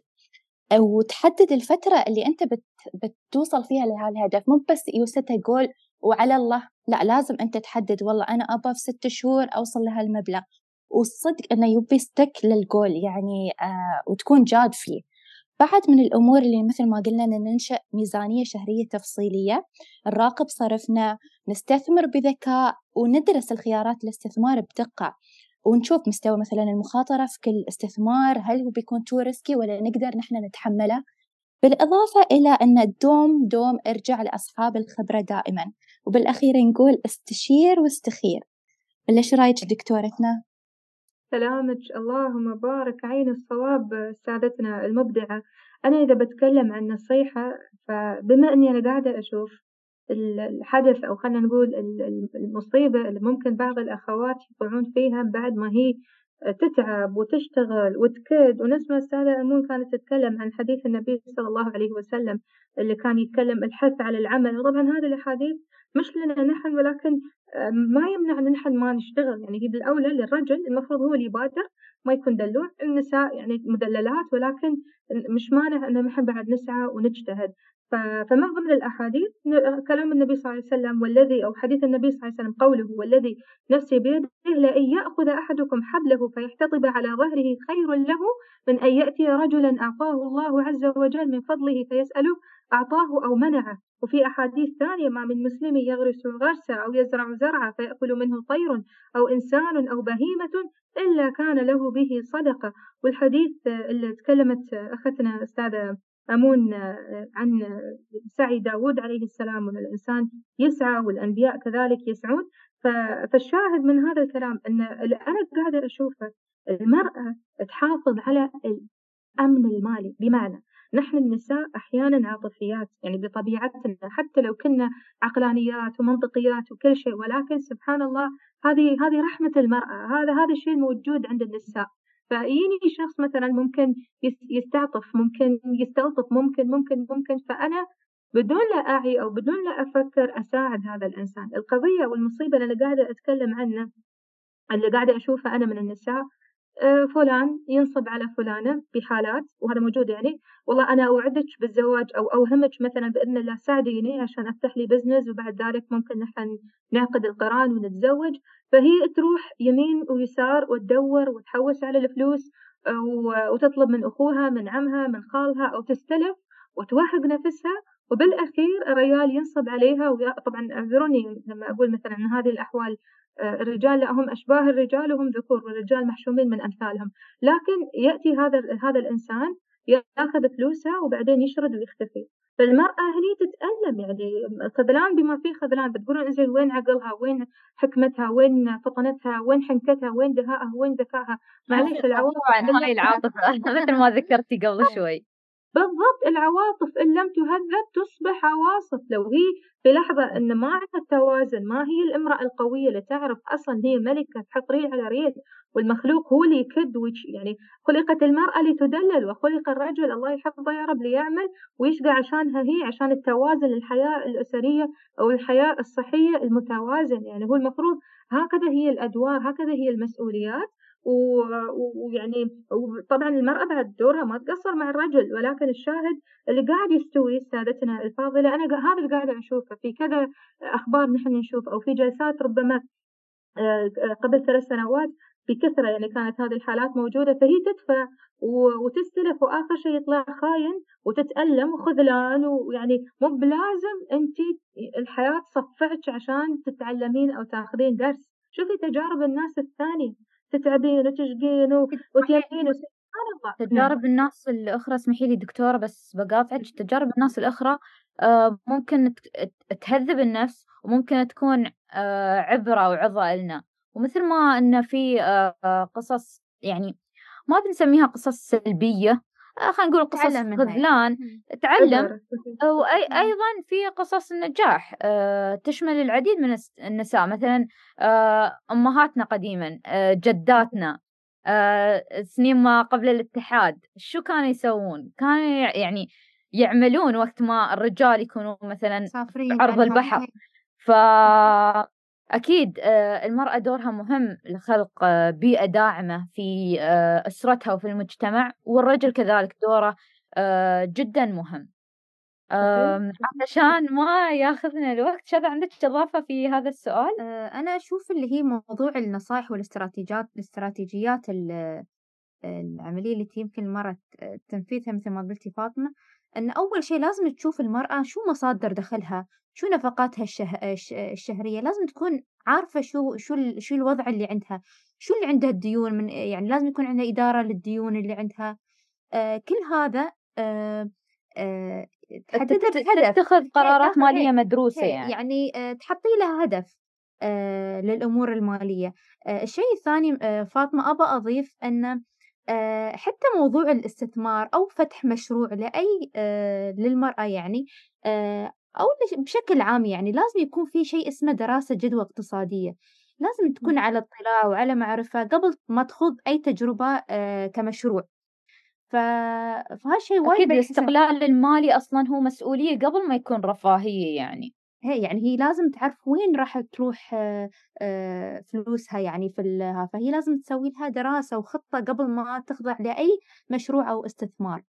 وتحدد الفترة اللي أنت بتوصل فيها لهالهدف، مو بس يوستها جول وعلى الله، لا، لازم أنت تحدد والله أنا أبغى في 6 شهور أوصل لهالمبلغ، والصدق أنه يبي ستك للجول يعني وتكون جاد فيه. بعد من الأمور اللي مثل ما قلنا أن ننشأ ميزانية شهرية تفصيلية، نراقب صرفنا، نستثمر بذكاء، وندرس الخيارات الاستثمار بدقة، ونشوف مستوى مثلا المخاطرة في كل استثمار، هل هو بيكون تو ريسكي ولا نقدر نحن نتحمله. بالإضافة إلى أن دوم ارجع لأصحاب الخبرة دائما، وبالأخير نقول استشير واستخير. ولا شو رايك دكتورتنا؟ كلامك اللهم بارك، عين الصواب سادتنا المبدعة. أنا إذا بتكلم عن نصيحة، فبما إني أنا قاعدة أشوف الحدث، أو خلينا نقول المصيبة اللي ممكن بعض الأخوات يقعون فيها بعد ما هي تتعب وتشتغل وتكد، ونسمع السادة أمون كانت تتكلم عن حديث النبي صلى الله عليه وسلم اللي كان يتكلم الحث على العمل. وطبعا هذه الأحاديث مش لنا نحن، ولكن ما يمنع إن نحن ما نشتغل. يعني هي بالأولى للرجل، المفروض هو اللي يبادر، ما يكون دلوع. النساء يعني مدللات، ولكن مش مانع إن نحن بعد نسعى ونجتهد. فمن ضمن الأحاديث كلام النبي صلى الله عليه وسلم، والذي أو حديث النبي صلى الله عليه وسلم قوله والذي نفسي بيده لأن يأخذ أحدكم حبله فيحتطب على ظهره خير له من أن يأتي رجلا أعطاه الله عز وجل من فضله فيسأله أعطاه أو منعه. وفي أحاديث ثانية ما من مسلم يغرس غرسا أو يزرع زرعا فيأكل منه طير أو إنسان أو بهيمة إلا كان له به صدقة. والحديث اللي تكلمت أختنا أستاذة أمون عن سعي داود عليه السلام، وأن الإنسان يسعى والأنبياء كذلك يسعون. فالشاهد من هذا الكلام أن اللي أنا قاعدة أشوفه، المرأة تحافظ على الأمن المالي. بمعنى نحن النساء أحيانا عاطفيات يعني بطبيعتنا، حتى لو كنا عقلانيات ومنطقيات وكل شيء، ولكن سبحان الله هذه رحمة المرأة، هذا الشيء الموجود عند النساء. فيجيني شخص مثلا ممكن يستعطف، ممكن يستلطف، ممكن فأنا بدون لا أعي أو بدون لا أفكر أساعد هذا الإنسان. القضية والمصيبة اللي أنا قاعدة أتكلم عنه، اللي قاعدة أشوفه أنا من النساء، فلان ينصب على فلانة بحالات، وهذا موجود يعني، والله أنا أوعدك بالزواج أو أوهمك مثلا بإذن الله ساعديني عشان أفتح لي بزنس، وبعد ذلك ممكن نحن نعقد القران ونتزوج. فهي تروح يمين ويسار وتدور وتحوس على الفلوس، وتطلب من أخوها، من عمها، من خالها، أو تستلف وتوهق نفسها. وبالأخير الرجال ينصب عليها. طبعا اعذروني لما أقول مثلا أن هذه الأحوال الرجال لا، هم أشباه الرجال وهم ذكور، والرجال محشومين من أمثالهم. لكن يأتي هذا الإنسان يأخذ فلوسها وبعدين يشرد ويختفي. فالمرأة هني تتألم، يعني خذلان بما فيه خذلان، بتقولون إنزين وين عقلها، وين حكمتها، وين فطنتها، وين حنكتها، وين دهائها، وين ذكائها؟ معليش العواطف طبعا هاي العاطفة مثل ما ذكرتي قبل شوي. بالضبط، العواطف إن لم تهذب تصبح عواصف. لو هي في لحظة إن ما عندها توازن، ما هي الامرأة القوية اللي تعرف أصلا هي ملكة تحط ريل على ريل، والمخلوق هو اللي يكد يعني خلقت المرأة لتدلل وخلق الرجل الله يحفظه يا رب ليعمل ويشقى عشانها هي، عشان التوازن الحياة الأسرية أو الحياة الصحية المتوازن. يعني هو المفروض هكذا هي الأدوار، هكذا هي المسؤوليات. ويعني وطبعا المرأة بعد دورها ما تقصر مع الرجل، ولكن الشاهد اللي قاعد يستوي سادتنا الفاضلة، أنا هذا اللي قاعدة أشوفه في كذا أخبار نحن نشوف، أو في جلسات ربما قبل 3 سنوات بكثرة، يعني كانت هذه الحالات موجودة، فهي تدفع وتستلف وآخر شيء يطلع خاين وتتألم وخذلان. ويعني مو بلازم أنت الحياة تصفعك عشان تتعلمين أو تاخذين درس. شوفي تجارب الناس الثانية، تتعبين وتشقين وتيمين سبحان الله. نعم. تجارب الناس الأخرى، اسمحي لي دكتورة بس بقاطعك، تجارب الناس الأخرى ممكن تهذب النفس، وممكن تكون عبرة وعظة لنا. ومثل ما إن في قصص يعني ما بنسميها قصص سلبية، خلينا نقول قصص تعلم منها يعني. خذلان، تعلم. عبر. أيضا في قصص النجاح تشمل العديد من النساء، مثلا أمهاتنا قديما، جداتنا، سنين ما قبل الاتحاد شو كانوا يسوون؟ كانوا يعني يعملون وقت ما الرجال يكونوا مثلا في مسافرين عرض عنهم. البحر. فأكيد المرأة دورها مهم لخلق بيئة داعمة في أسرتها وفي المجتمع، والرجل كذلك دوره جدا مهم. علشان ما ياخذنا الوقت، شذا عندك إضافة في هذا السؤال؟ أنا أشوف اللي هي موضوع النصائح الاستراتيجيات العملية اللي يمكن المرأة تنفيذها مثل ما قلتي فاطمة، أن أول شيء لازم تشوف المرأة شو مصادر دخلها، شو نفقاتها الشهرية، لازم تكون عارفة شو الوضع اللي عندها، شو اللي عندها الديون، من يعني لازم يكون عندها إدارة للديون اللي عندها. كل هذا تحدد لها هدف، تتخذ قرارات هي مالية مدروسة يعني تحطي لها هدف للأمور المالية. الشيء الثاني فاطمة أبى أضيف أن حتى موضوع الاستثمار أو فتح مشروع لأي للمرأة يعني أو بشكل عام، يعني لازم يكون في شيء اسمه دراسة جدوى اقتصادية، لازم تكون على اطلاع وعلى معرفة قبل ما تخوض أي تجربة كمشروع. فهالشيء وايد أكيد بيحسن. الاستقلال المالي أصلا هو مسؤولية قبل ما يكون رفاهية. يعني هي لازم تعرف وين راح تروح فلوسها يعني فهي لازم تسوي لها دراسة وخطة قبل ما تخضع لأي مشروع أو استثمار.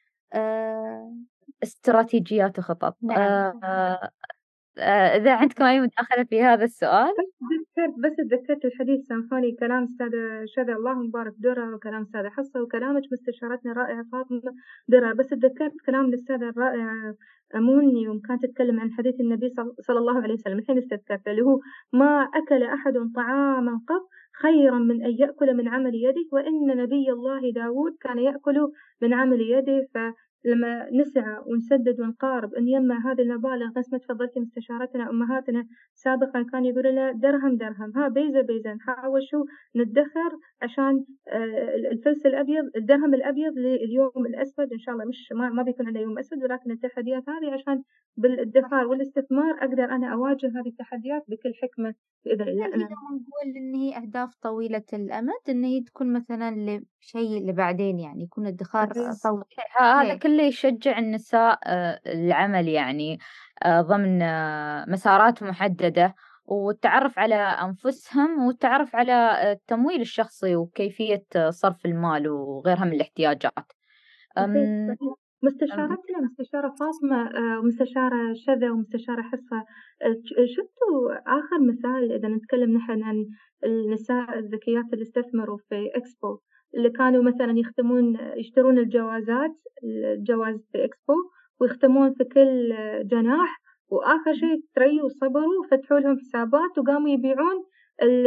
استراتيجيات وخطط. نعم. إذا عندكم أي مداخلة في هذا السؤال؟ بس تذكرت الحديث، سامحوني، كلام أستاذة شذا الله مبارك درر، وكلام أستاذة حصة، وكلامك مستشارتنا الرائعة فاطمة درر. بس تذكرت كلام الأستاذة الرائعة أمون يوم كانت تتكلم عن حديث النبي صلى الله عليه وسلم، الحين استذكرت، اللي هو ما أكل أحد طعاما قط خيرا من أن يأكل من عمل يده، وإن نبي الله داود كان يأكل من عمل يده. لما نسعى ونسدد ونقارب أن يجمع هذه المبالغ، نفس ما تفضلتي مستشارتنا أمهاتنا سابقا كان يقولوا لنا درهم درهم، ها بيزة بيزة، نحاول شو ندخر عشان الفلس الأبيض، الدرهم الأبيض لليوم الأسود إن شاء الله. مش ما بيكون عندنا يوم أسود، ولكن التحديات هذه عشان بالادخار والاستثمار أقدر أنا أواجه هذه التحديات بكل حكمة بإذن الله. خلينا نقول إن هي أهداف طويلة الأمد، إن هي تكون مثلا لشيء لبعدين، يعني يكون ادخار طويل. هذا كله يشجع النساء العمل، يعني ضمن مسارات محددة، والتعرف على أنفسهم، والتعرف على التمويل الشخصي وكيفية صرف المال وغيرها من الاحتياجات. صحيح. مستشارتنا مستشارة فاطمة ومستشارة شذا ومستشارة حصة، شفتوا آخر مثال إذا نتكلم نحن عن النساء الذكيات اللي استثمروا في إكسبو، اللي كانوا مثلا يشترون الجواز في إكسبو ويختمون في كل جناح، وآخر شيء تريوا وصبروا وفتحوا لهم حسابات وقاموا يبيعون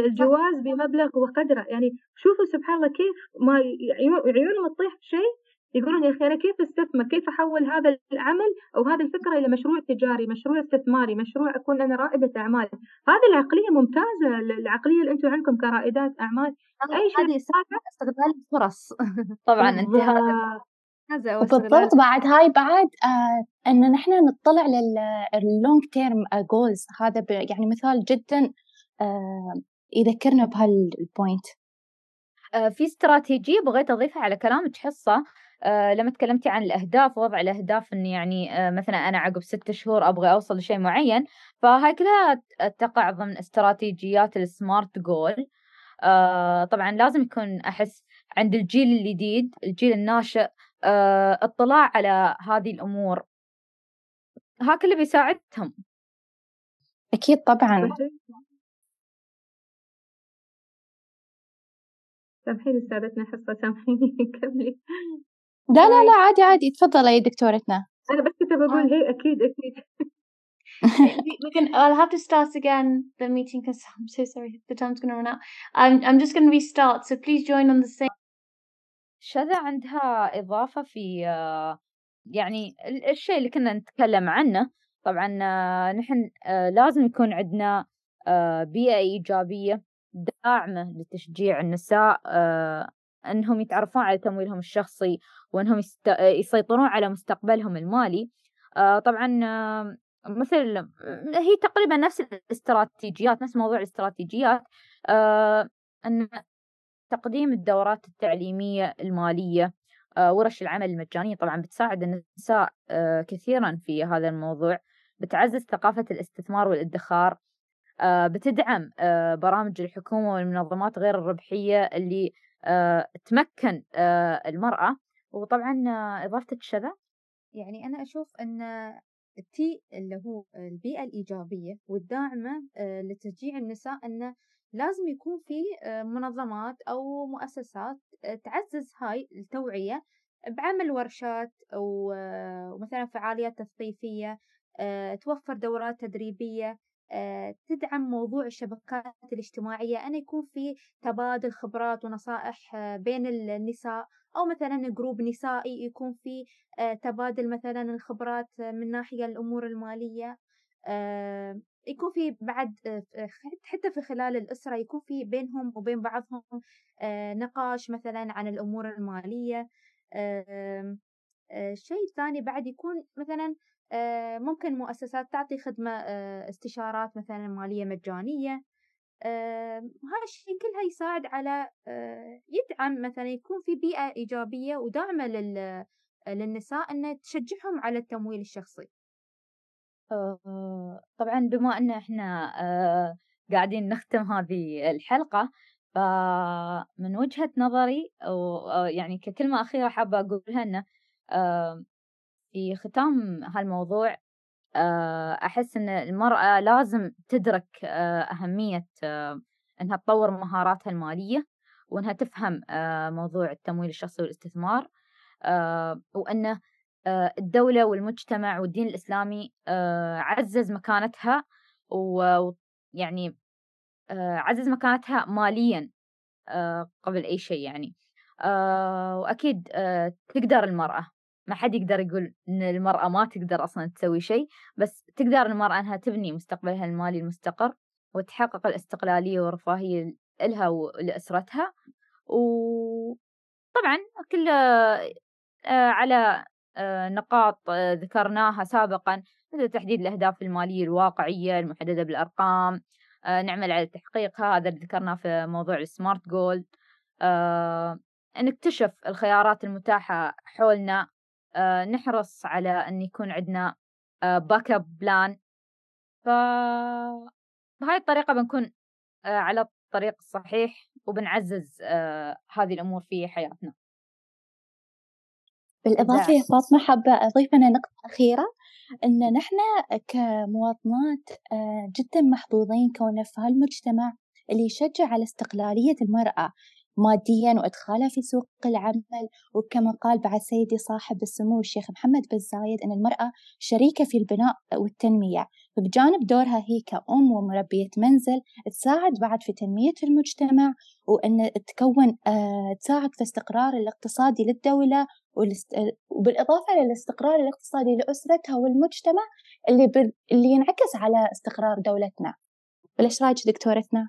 الجواز بمبلغ وقدره. يعني شوفوا سبحان الله كيف ما عيونهم تطيح بشيء يقولون يا أخي أنا كيف أستثمر، كيف أحول هذا العمل أو هذه الفكرة إلى مشروع تجاري، مشروع استثماري، مشروع أكون أنا رائدة أعمال. هذه العقلية ممتازة، العقلية اللي أنتم عندكم كرائدات أعمال. أي شيء هذه يسمونها استغلال الفرص. طبعا انتهاز بالضبط. هذا هو استغلال وبالضبط بعد هاي بعد إن نحن نطلع لللونج تيرم جولز، هذا يعني مثال جدا يذكرنا بهالبوينت. في استراتيجية بغيت أضيفها على كلامك حصة. لما تكلمتي عن الأهداف، وضع الأهداف إن يعني مثلا أنا عقب 6 شهور أبغى أوصل لشيء معين، فهاي كلها تقع ضمن استراتيجيات السمارت جول. طبعا لازم يكون أحس عند الجيل الجديد، الجيل الناشئ، اطلاع على هذه الأمور، ها كله بيساعدهم. أكيد طبعا. صحيح. سامحيني استاذتنا حصة، سامحيني كملي. لا لا لا، عادي عادي، تفضلي يا دكتورتنا. أنا بس كنت بقول هي أكيد أكيد. I'll have to start again the meeting because I'm so sorry, the time's going to run out. I'm just going to restart, so please join on the same. شذا عندها إضافة في يعني الشيء اللي كنا نتكلم عنه. طبعا نحن لازم يكون عندنا بيئة إيجابية داعمة لتشجيع النساء أنهم يتعرفون على تمويلهم الشخصي، وأنهم يسيطرون على مستقبلهم المالي. طبعا مثل هي تقريبا نفس الاستراتيجيات، نفس موضوع الاستراتيجيات، أن تقديم الدورات التعليمية المالية، ورش العمل المجانية طبعا بتساعد النساء كثيرا في هذا الموضوع، بتعزز ثقافة الاستثمار والادخار، بتدعم برامج الحكومة والمنظمات غير الربحية اللي تمكن المرأة. وطبعا إضافتك شذا. يعني أنا أشوف أن التي اللي هو البيئة الإيجابية والداعمة لتشجيع النساء، أنه لازم يكون في منظمات أو مؤسسات تعزز هاي التوعية بعمل ورشات أو مثلا فعاليات تثقيفية، توفر دورات تدريبية، تدعم موضوع الشبكات الاجتماعية، أن يكون في تبادل خبرات ونصائح بين النساء، أو مثلا جروب نسائي يكون في تبادل مثلا الخبرات من ناحية الأمور المالية، يكون في بعد حتى في خلال الأسرة يكون في بينهم وبين بعضهم نقاش مثلا عن الأمور المالية. الشيء الثاني بعد يكون مثلا ممكن مؤسسات تعطي خدمة استشارات مثلا مالية مجانية. هذا الشيء كلها يساعد على يدعم مثلا يكون في بيئة إيجابية وداعمة للنساء، أن تشجعهم على التمويل الشخصي. طبعا بما أن إحنا قاعدين نختم هذه الحلقة، فمن وجهة نظري أو يعني ككلمة أخيرة حابة أقولها، أنه في ختام هالموضوع أحس أن المرأة لازم تدرك أهمية أنها تطور مهاراتها المالية، وأنها تفهم موضوع التمويل الشخصي والاستثمار، وأنه الدولة والمجتمع والدين الإسلامي عزز مكانتها، ويعني عزز مكانتها ماليا قبل أي شيء يعني. وأكيد تقدر المرأة، ما حد يقدر يقول إن المرأة ما تقدر أصلا تسوي شيء، بس تقدر المرأة أنها تبني مستقبلها المالي المستقر، وتحقق الاستقلالية والرفاهية لها ولأسرتها. وطبعا كل على نقاط ذكرناها سابقا، مثل تحديد الأهداف المالية الواقعية المحددة بالأرقام، نعمل على تحقيقها، هذا اللي ذكرناه في موضوع السمارت جول، نكتشف الخيارات المتاحة حولنا، نحرص على أن يكون عندنا باك اب بلان. بهاي الطريقة بنكون على الطريق الصحيح، وبنعزز هذه الأمور في حياتنا. بالإضافة يا فاطمة حابة أضيف أنا نقطة أخيرة، إن نحن كمواطنات جدا محظوظين كوننا في هالمجتمع اللي يشجع على استقلالية المرأة. ماديا وإدخالها في سوق العمل. وكما قال بعد سيدي صاحب السمو الشيخ محمد بن زايد أن المرأة شريكة في البناء والتنمية، فبجانب دورها هي كأم ومربية منزل تساعد بعد في تنمية المجتمع، وأن تساعد في الاستقرار الاقتصادي للدولة، وبالإضافة للاستقرار الاقتصادي لأسرتها والمجتمع اللي ينعكس على استقرار دولتنا. وإيش رأيك دكتورتنا؟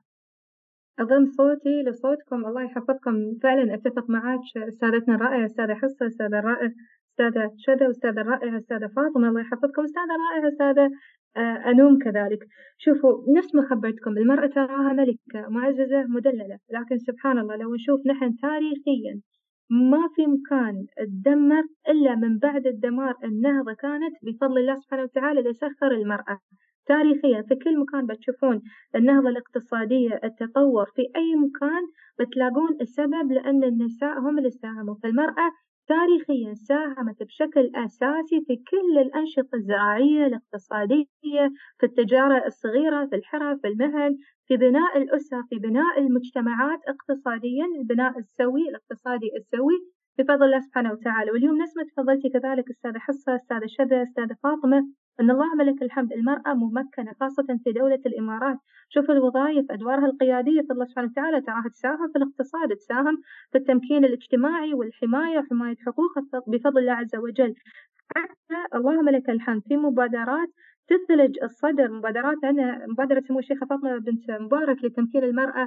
أضم صوتي لصوتكم، الله يحفظكم. فعلا أتفق معك أستاذتنا الرائعة أستاذة حصة، أستاذة الرائعة أستاذة شذى، أستاذة الرائعة أستاذة فاطمة، الله يحفظكم. أستاذة رائعة أستاذة أنوم كذلك. شوفوا، نفس ما خبرتكم، المرأة تراها ملكة معززة مدللة، لكن سبحان الله لو نشوف نحن تاريخيا ما في مكان تدمر إلا من بعد الدمار. النهضة كانت بفضل الله سبحانه وتعالى اللي سخر المرأة. تاريخيا في كل مكان بتشوفون النهضة الاقتصادية، التطور في أي مكان بتلاقون السبب لأن النساء هم اللي ساهموا. فالمرأة تاريخيا ساهمت بشكل أساسي في كل الأنشطة الزراعية الاقتصادية، في التجارة الصغيرة، في الحرف، في المهن، في بناء الأسر، في بناء المجتمعات اقتصاديا، البناء السوي الاقتصادي السوي بفضل الله سبحانه وتعالى. واليوم نفس ما تفضلتي كذلك أستاذة حصة، أستاذة شذى، أستاذة فاطمة، أن الله لك الحمد المرأة ممكنة خاصة في دولة الإمارات. شوف الوظائف أدوارها القيادية في الله سبحانه وتعالى تراها تساهم في الاقتصاد، تساهم في التمكين الاجتماعي والحماية وحماية حقوقها بفضل الله عز وجل. حتى اللهم لك الحمد في مبادرات تثلج الصدر، مبادرات عندنا مبادرة سمو الشيخة فاطمة بنت مبارك لتمكين المرأة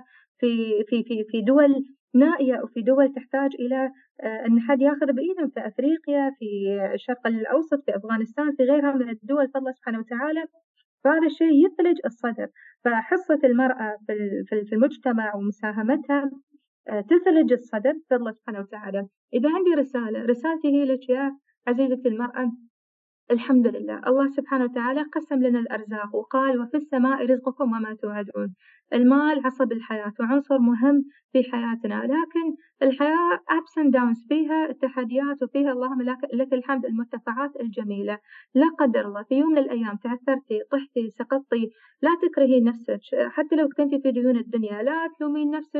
في دول نائية وفي دول تحتاج إلى أن حد ياخذ بإيدهم، في أفريقيا، في الشرق الأوسط، في أفغانستان، في غيرها من الدول فضل الله سبحانه وتعالى. فهذا الشيء يثلج الصدر. فحصة المرأة في المجتمع ومساهمتها تثلج الصدر بفضل الله سبحانه وتعالى. إذا عندي رسالتي هي لك يا عزيزتي المرأة، الحمد لله الله سبحانه وتعالى قسم لنا الأرزاق وقال وفي السماء رزقكم وما توعدون. المال عصب الحياة وعنصر مهم في حياتنا، لكن الحياة ups and downs، فيها التحديات وفيها اللهم لك الحمد المرتفعات الجميلة. لا قدر الله في يوم من الأيام تعثرتي، طحتي، سقطتي، لا تكرهي نفسك. حتى لو كنتي في ديون الدنيا لا تلومين نفسك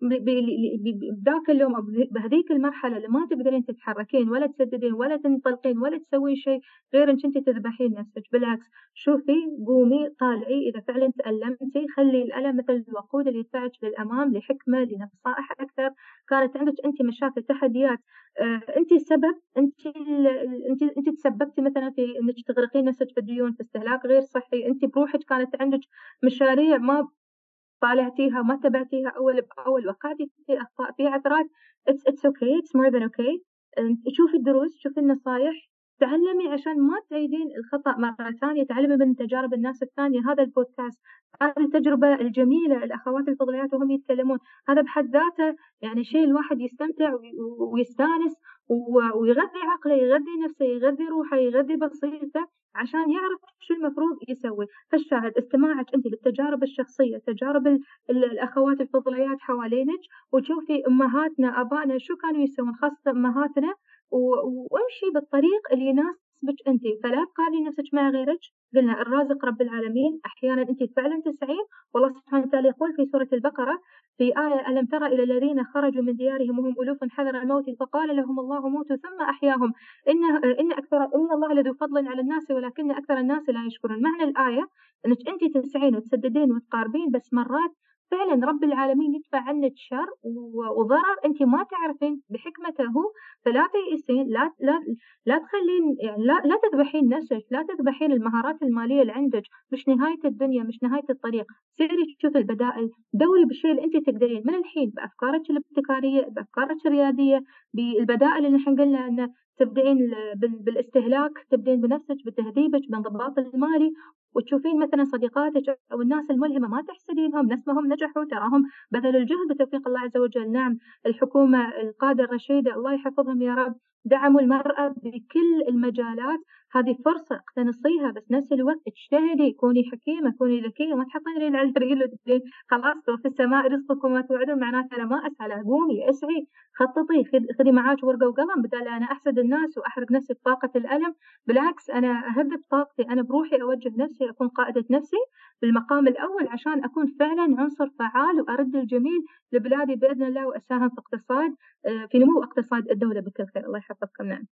بذاك اليوم أو بهذيك المرحلة اللي ما تقدرين تتحركين ولا تسددين ولا تنطلقين ولا تسوين شيء غير انك انت تذبحين نفسك. بالعكس، شوفي، قومي، طالعي، اذا فعلا تألمتي خلي الألم مثل الوقود اللي يدفعك للأمام لحكمة، لنصائح أكثر. كانت عندك انت مشاكل، تحديات، انت السبب، انت تسببتي مثلا في انك تغرقين نفسك في الديون، في استهلاك غير صحي. انت بروحك كانت عندك مشاريع ما طالعتيها وما تبعتيها أول بأول، وقعتي في أخطاء، في عثرات. it's okay, it's more than okay. شوفي الدروس، شوفي النصائح، تعلمي عشان ما تعيدين الخطأ مرة ثانية. تعلمي من تجارب الناس الثانية. هذا البودكاست، هذه التجربة الجميلة، الأخوات الفضليات وهم يتكلمون، هذا بحد ذاته يعني شيء الواحد يستمتع ويستانس ويغذي عقله، يغذي نفسه، يغذي روحه، يغذي بصيرته عشان يعرف شو المفروض يسوي. فالشاهد استماعك أنت للتجارب الشخصية، تجارب الأخوات الفضليات حوالينك، وتشوفي أمهاتنا أبائنا شو كانوا يسوون، خاصة أمهاتنا، وامشي بالطريق اللي يناسبك أنت. فلا تقارني نفسك مع غيرك. قلنا الرازق رب العالمين. أحيانا أنت فعلا تسعين، والله سبحانه وتعالى يقول في سورة البقرة في آية: ألم تر إلى الذين خرجوا من ديارهم وهم ألوف حذر الموت فقال لهم الله موتوا ثم أحياهم إن الله لذو فضل على الناس ولكن أكثر الناس لا يشكرون. معنى الآية أنك أنت تسعين وتسددين وتقاربين، بس مرات فعلا رب العالمين يدفع عنك شر وضرر أنت ما تعرفين بحكمته هو. فلا تيئسين، لا تخلين يعني لا تذبحين نفسك، لا تذبحين المهارات المالية اللي عندك. مش نهاية الدنيا، مش نهاية الطريق. سيري تشوف البدائل، دوري بالشيء اللي أنت تقدرين من الحين بأفكارك الابتكارية، بأفكارك الريادية، بالبدائل اللي نحن قلنا أن تبدأين بالاستهلاك، تبدأين بنفسك، بتهذيبك، بانضباط المالي، وتشوفين مثلا صديقاتك أو الناس الملهمة ما تحسدينهم، نفس ما هم نجحوا تراهم بذلوا الجهد بتوفيق الله عز وجل. نعم، الحكومة القادة الرشيدة الله يحفظهم يا رب دعموا المرأة بكل المجالات. هذه فرصة اقتنصيها، بس نفس الوقت اجتهدي، كوني حكيمة، كوني ذكية، ما تحطين ريل على الريل وتقولين خلاص في السماء رزقكم ما توعدون، معناته أنا ما أسعى. لا، قومي اسعي، خططي، خذي معاك ورقة وقلم، بدل أنا أحسد الناس وأحرق نفسي بطاقة الألم. بالعكس، أنا أهذب طاقتي، أنا بروحي أوجه نفسي، أكون قائدة نفسي بالمقام الأول، عشان أكون فعلا عنصر فعال وأرد الجميل لبلادي بإذن الله، وأساهم في اقتصاد في نمو اقتصاد الدولة بكل خير. الله يحفظكم. نعم.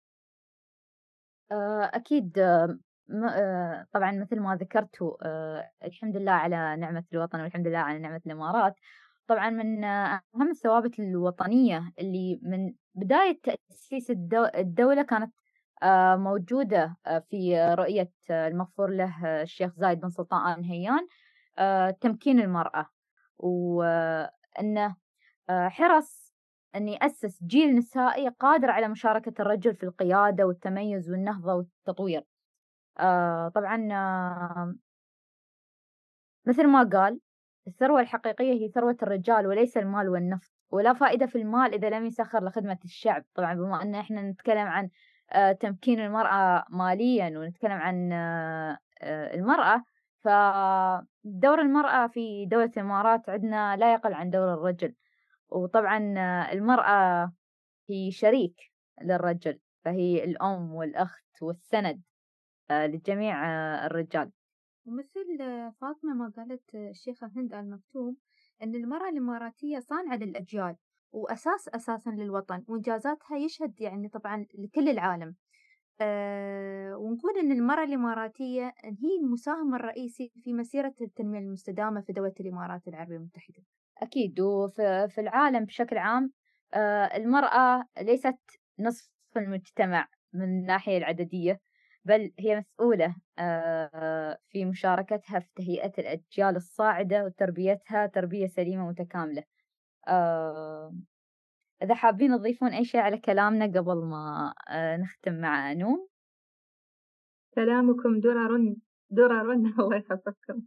أكيد. طبعا مثل ما ذكرتوا، الحمد لله على نعمة الوطن، والحمد لله على نعمة الإمارات. طبعا من أهم الثوابت الوطنية اللي من بداية تأسيس الدولة كانت موجودة في رؤية المغفور له الشيخ زايد بن سلطان آل نهيان، تمكين المرأة، وأنه حرص أن يأسس جيل نسائي قادر على مشاركة الرجل في القيادة والتميز والنهضة والتطوير. طبعا مثل ما قال، الثروة الحقيقية هي ثروة الرجال وليس المال والنفط، ولا فائدة في المال إذا لم يسخر لخدمة الشعب. طبعا بما أن إحنا نتكلم عن تمكين المرأة ماليا، ونتكلم عن المرأة، فدور المرأة في دولة الإمارات عندنا لا يقل عن دور الرجل. وطبعا المرأة هي شريك للرجل، فهي الأم والأخت والسند لجميع الرجال. ومثل فاطمة ما قالت الشيخة هند آل مكتوم، أن المرأة الإماراتية صانعة للأجيال وأساس أساسا للوطن، وإنجازاتها يشهد يعني طبعا لكل العالم. ونقول أن المرأة الإماراتية هي المساهم الرئيسي في مسيرة التنمية المستدامة في دولة الإمارات العربية المتحدة. أكيد. وفي العالم بشكل عام، المرأة ليست نصف المجتمع من الناحية العددية، بل هي مسؤولة في مشاركتها في تهيئة الأجيال الصاعدة وتربيتها تربية سليمة متكاملة. إذا حابين تضيفون أي شيء على كلامنا قبل ما نختم مع نوم. كلامكم درر درر. الله يحفظكم.